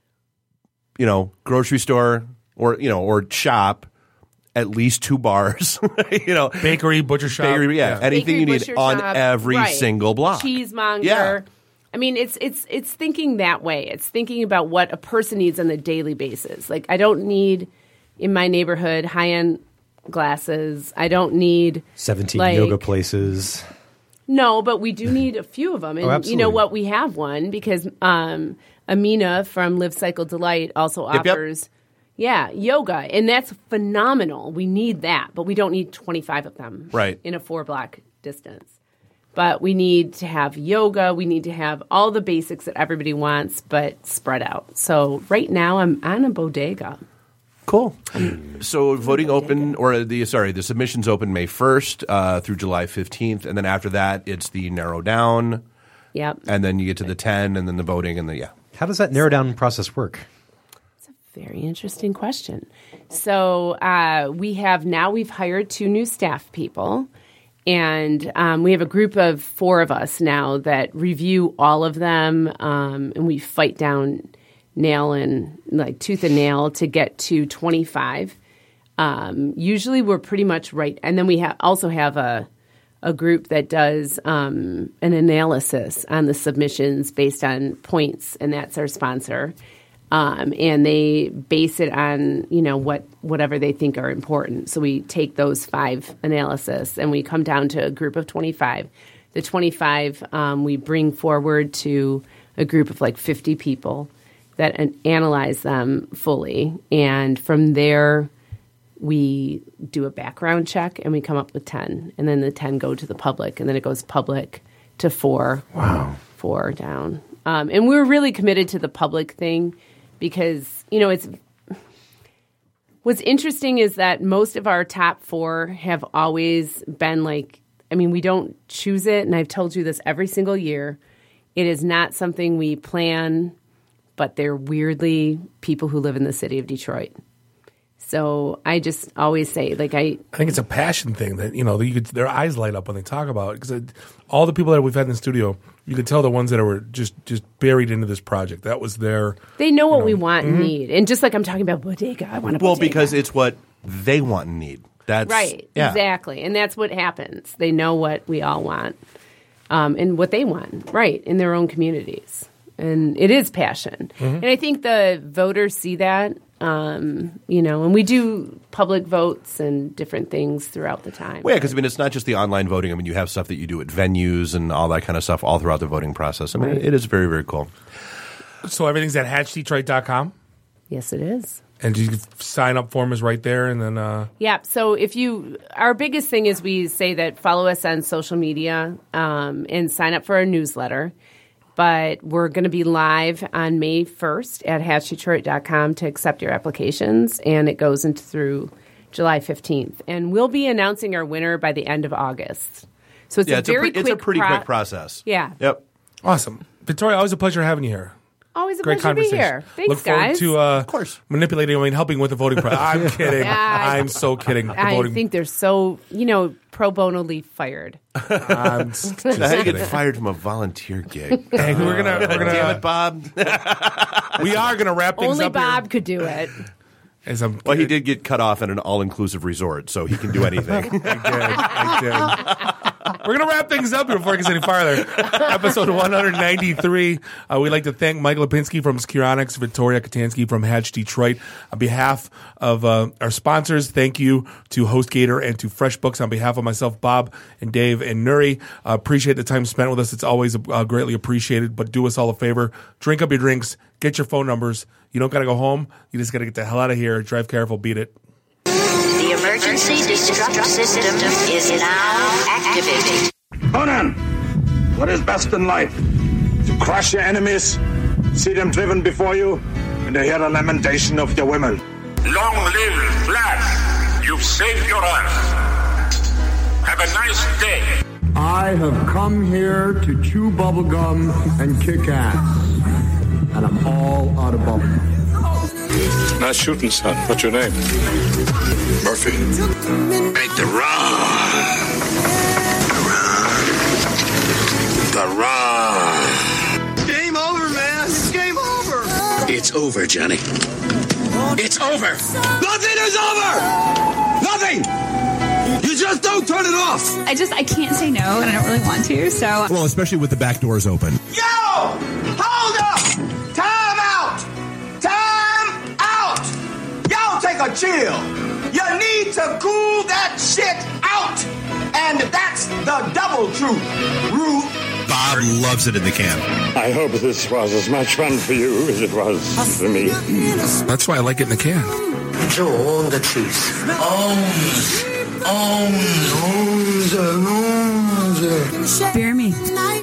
Speaker 21: you know, grocery store or, you know, or shop, at least two bars, you know.
Speaker 2: Bakery, butcher shop.
Speaker 21: Bakery, yeah.
Speaker 2: Yeah.
Speaker 21: Anything
Speaker 16: Bakery,
Speaker 21: you need
Speaker 16: butcher
Speaker 21: on
Speaker 16: shop,
Speaker 21: every
Speaker 16: right.
Speaker 21: single block.
Speaker 16: Cheesemonger.
Speaker 21: Yeah.
Speaker 16: I mean, it's it's it's thinking that way. It's thinking about what a person needs on a daily basis. Like, I don't need in my neighborhood high-end glasses. I don't need
Speaker 22: seventeen
Speaker 16: like,
Speaker 22: yoga places.
Speaker 16: No, but we do need a few of them. And
Speaker 22: Oh,
Speaker 16: you know
Speaker 22: absolutely.
Speaker 16: what? We have one because um, Amina from Live Cycle Delight also
Speaker 21: Yep, yep.
Speaker 16: offers, yeah, yoga. And that's phenomenal. We need that, but we don't need twenty-five of them
Speaker 21: Right.
Speaker 16: in a four-block distance. But we need to have yoga. We need to have all the basics that everybody wants, but spread out. So right now I'm on a bodega.
Speaker 21: Cool. So voting open, or the sorry, the submissions open May first uh, through July fifteenth, and then after that, it's the narrow down,
Speaker 16: Yep.
Speaker 21: and then you get to the ten, and then the voting, and the yeah.
Speaker 22: How does that narrow down process work?
Speaker 16: Very interesting question. So uh, we have now we've hired two new staff people, and um, we have a group of four of us now that review all of them, um, and we fight down nail and like tooth and nail to get to twenty-five. Um, usually we're pretty much right, and then we ha- also have a a group that does um, an analysis on the submissions based on points, and that's our sponsor. Um, and they base it on, you know, what whatever they think are important. So we take those five analysis and we come down to a group of twenty-five. The twenty-five um, we bring forward to a group of like fifty people that an- analyze them fully. And from there, we do a background check and we come up with ten. And then the ten go to the public. And then it goes public to four.
Speaker 22: Wow.
Speaker 16: Four down. Um, and we're really committed to the public thing. Because, you know, it's what's interesting is that most of our top four have always been like, I mean, we don't choose it. And I've told you this every single year. It is not something we plan, but they're weirdly people who live in the city of Detroit. So I just always say, like, I...
Speaker 2: I think it's a passion thing that, you know, you could, their eyes light up when they talk about it. Because all the people that we've had in the studio, you could tell the ones that were just, just buried into this project. That was their...
Speaker 16: They know what
Speaker 2: know,
Speaker 16: we want and
Speaker 2: mhm.
Speaker 16: need. And just like I'm talking about bodega, I want a
Speaker 21: Well,
Speaker 16: bodega.
Speaker 21: because it's what they want and need. That's
Speaker 16: Right,
Speaker 21: yeah.
Speaker 16: exactly. And that's what happens. They know what we all want um, and what they want, right, in their own communities. And it is passion.
Speaker 21: Mm-hmm.
Speaker 16: And I think the voters see that, um, you know, and we do public votes and different things throughout the time.
Speaker 21: Well, yeah, because I mean, it's not just the online voting. I mean, you have stuff that you do at venues and all that kind of stuff all throughout the voting process. I mean,
Speaker 16: Right.
Speaker 21: it is very, very cool.
Speaker 2: So everything's at hatch detroit dot com?
Speaker 16: Yes, it is.
Speaker 2: And you can sign up form is right there, and then... Uh,
Speaker 16: Yeah. So if you, our biggest thing is we say that follow us on social media um, and sign up for our newsletter. But we're going to be live on May first at hatch detroit dot com to accept your applications, and it goes into through July fifteenth. And we'll be announcing our winner by the end of August. So it's
Speaker 21: yeah,
Speaker 16: a
Speaker 21: it's
Speaker 16: very
Speaker 21: a pre-
Speaker 16: quick
Speaker 21: it's a pretty
Speaker 16: pro-
Speaker 21: quick process.
Speaker 16: Yeah.
Speaker 21: Yep.
Speaker 2: Awesome. Victoria, always a pleasure having you here.
Speaker 16: Always a
Speaker 2: Great
Speaker 16: pleasure to be
Speaker 2: conversation.
Speaker 16: here. Thanks,
Speaker 2: Look forward
Speaker 16: guys.
Speaker 2: to uh, of course. manipulating, I mean, helping with the voting process. I'm kidding.
Speaker 16: Yeah.
Speaker 2: I'm so kidding. The
Speaker 16: I
Speaker 2: voting.
Speaker 16: think they're so, you know, pro bono fired.
Speaker 2: I'm just
Speaker 21: How do you get
Speaker 2: kidding.
Speaker 21: fired from a volunteer gig?
Speaker 2: Hey, we're gonna, we're gonna,
Speaker 21: Damn it, Bob.
Speaker 2: we are gonna wrap things
Speaker 16: Only
Speaker 2: up
Speaker 16: Bob
Speaker 2: here.
Speaker 16: could do it.
Speaker 2: As I'm,
Speaker 21: Well, he did get cut off at an all-inclusive resort, so he can do anything.
Speaker 2: I did. I did. We're going to wrap things up here before it gets any farther. Episode one ninety-three. Uh, we'd like to thank Mike Lipinski from Skironics, Victoria Katansky from Hatch Detroit. On behalf of uh, our sponsors, thank you to HostGator and to FreshBooks. On behalf of myself, Bob, and Dave, and Nuri, uh, appreciate the time spent with us. It's always uh, greatly appreciated. But do us all a favor. Drink up your drinks. Get your phone numbers. You don't got to go home. You just got to get the hell out of here. Drive careful. Beat it.
Speaker 4: The emergency destruct system is now activated.
Speaker 5: Conan, what is best in life? to crush your enemies, see them driven before you, and to hear the lamentation of your women.
Speaker 11: Long live Flash! You've saved your ass. Have a nice day.
Speaker 14: I have come here to chew bubblegum and kick ass. And I'm all out of bubblegum.
Speaker 5: Nice shooting, son. What's your name? Murphy. Make the run. The run.
Speaker 9: Game over, man. It's game over.
Speaker 10: It's over, Johnny. It's over.
Speaker 9: Nothing is over. Nothing. You just don't turn it off.
Speaker 24: I just, I can't say no, and I don't really want to, so.
Speaker 25: Well, especially with the back doors open.
Speaker 9: Yo! Hold up! Time out! Time out! Y'all take a chill. You need to cool that shit out. And that's the double truth. Ruth.
Speaker 25: Bob loves it in the can.
Speaker 5: I hope this was as much fun for you as it was for me.
Speaker 2: That's why I like it in the can.
Speaker 10: Joe on the truth. Owns. Owns. Owns. Owns.
Speaker 24: Bear me.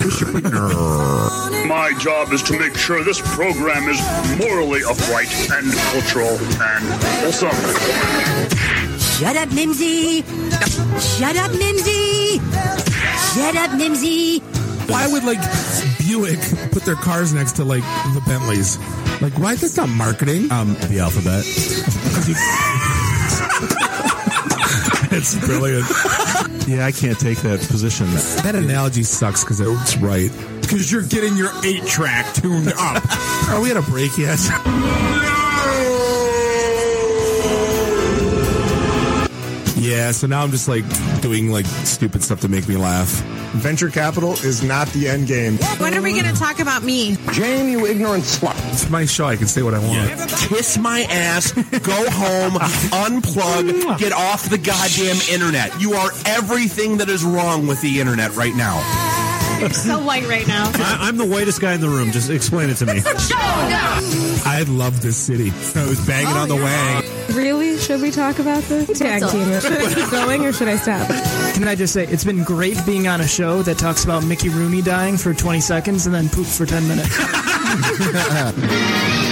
Speaker 26: My job is to make sure this program is morally upright and cultural and wholesome.
Speaker 27: Shut up, Mimsy! Shut up, Mimsy! Shut up, Mimsy!
Speaker 2: Why would, like, Buick put their cars next to, like, the Bentleys? Like, why? That's not marketing.
Speaker 25: Um, the alphabet.
Speaker 2: It's brilliant.
Speaker 25: Yeah, I can't take that position.
Speaker 2: That analogy sucks because it's right.
Speaker 25: Because you're getting your eight track tuned up.
Speaker 2: Are we at a break yet? Yeah, so now I'm just like doing like stupid stuff to make me laugh.
Speaker 28: Venture capital is not the end game.
Speaker 24: When are we going to talk about me?
Speaker 28: Jane, you ignorant slut.
Speaker 2: It's my show. I can say what I want.
Speaker 28: Yeah. Kiss my ass, go home, unplug, get off the goddamn internet. You are everything that is wrong with the internet right now.
Speaker 24: You're so white right now.
Speaker 25: I, I'm the whitest guy in the room. Just explain it to me.
Speaker 2: I love this city. I was banging
Speaker 12: Oh,
Speaker 2: on the
Speaker 12: yeah.
Speaker 2: wang.
Speaker 12: Really? Should we talk about this? Tag team it. Should I keep going or should I stop?
Speaker 29: Can I just say, it's been great being on a show that talks about Mickey Rooney dying for twenty seconds and then poop for ten minutes.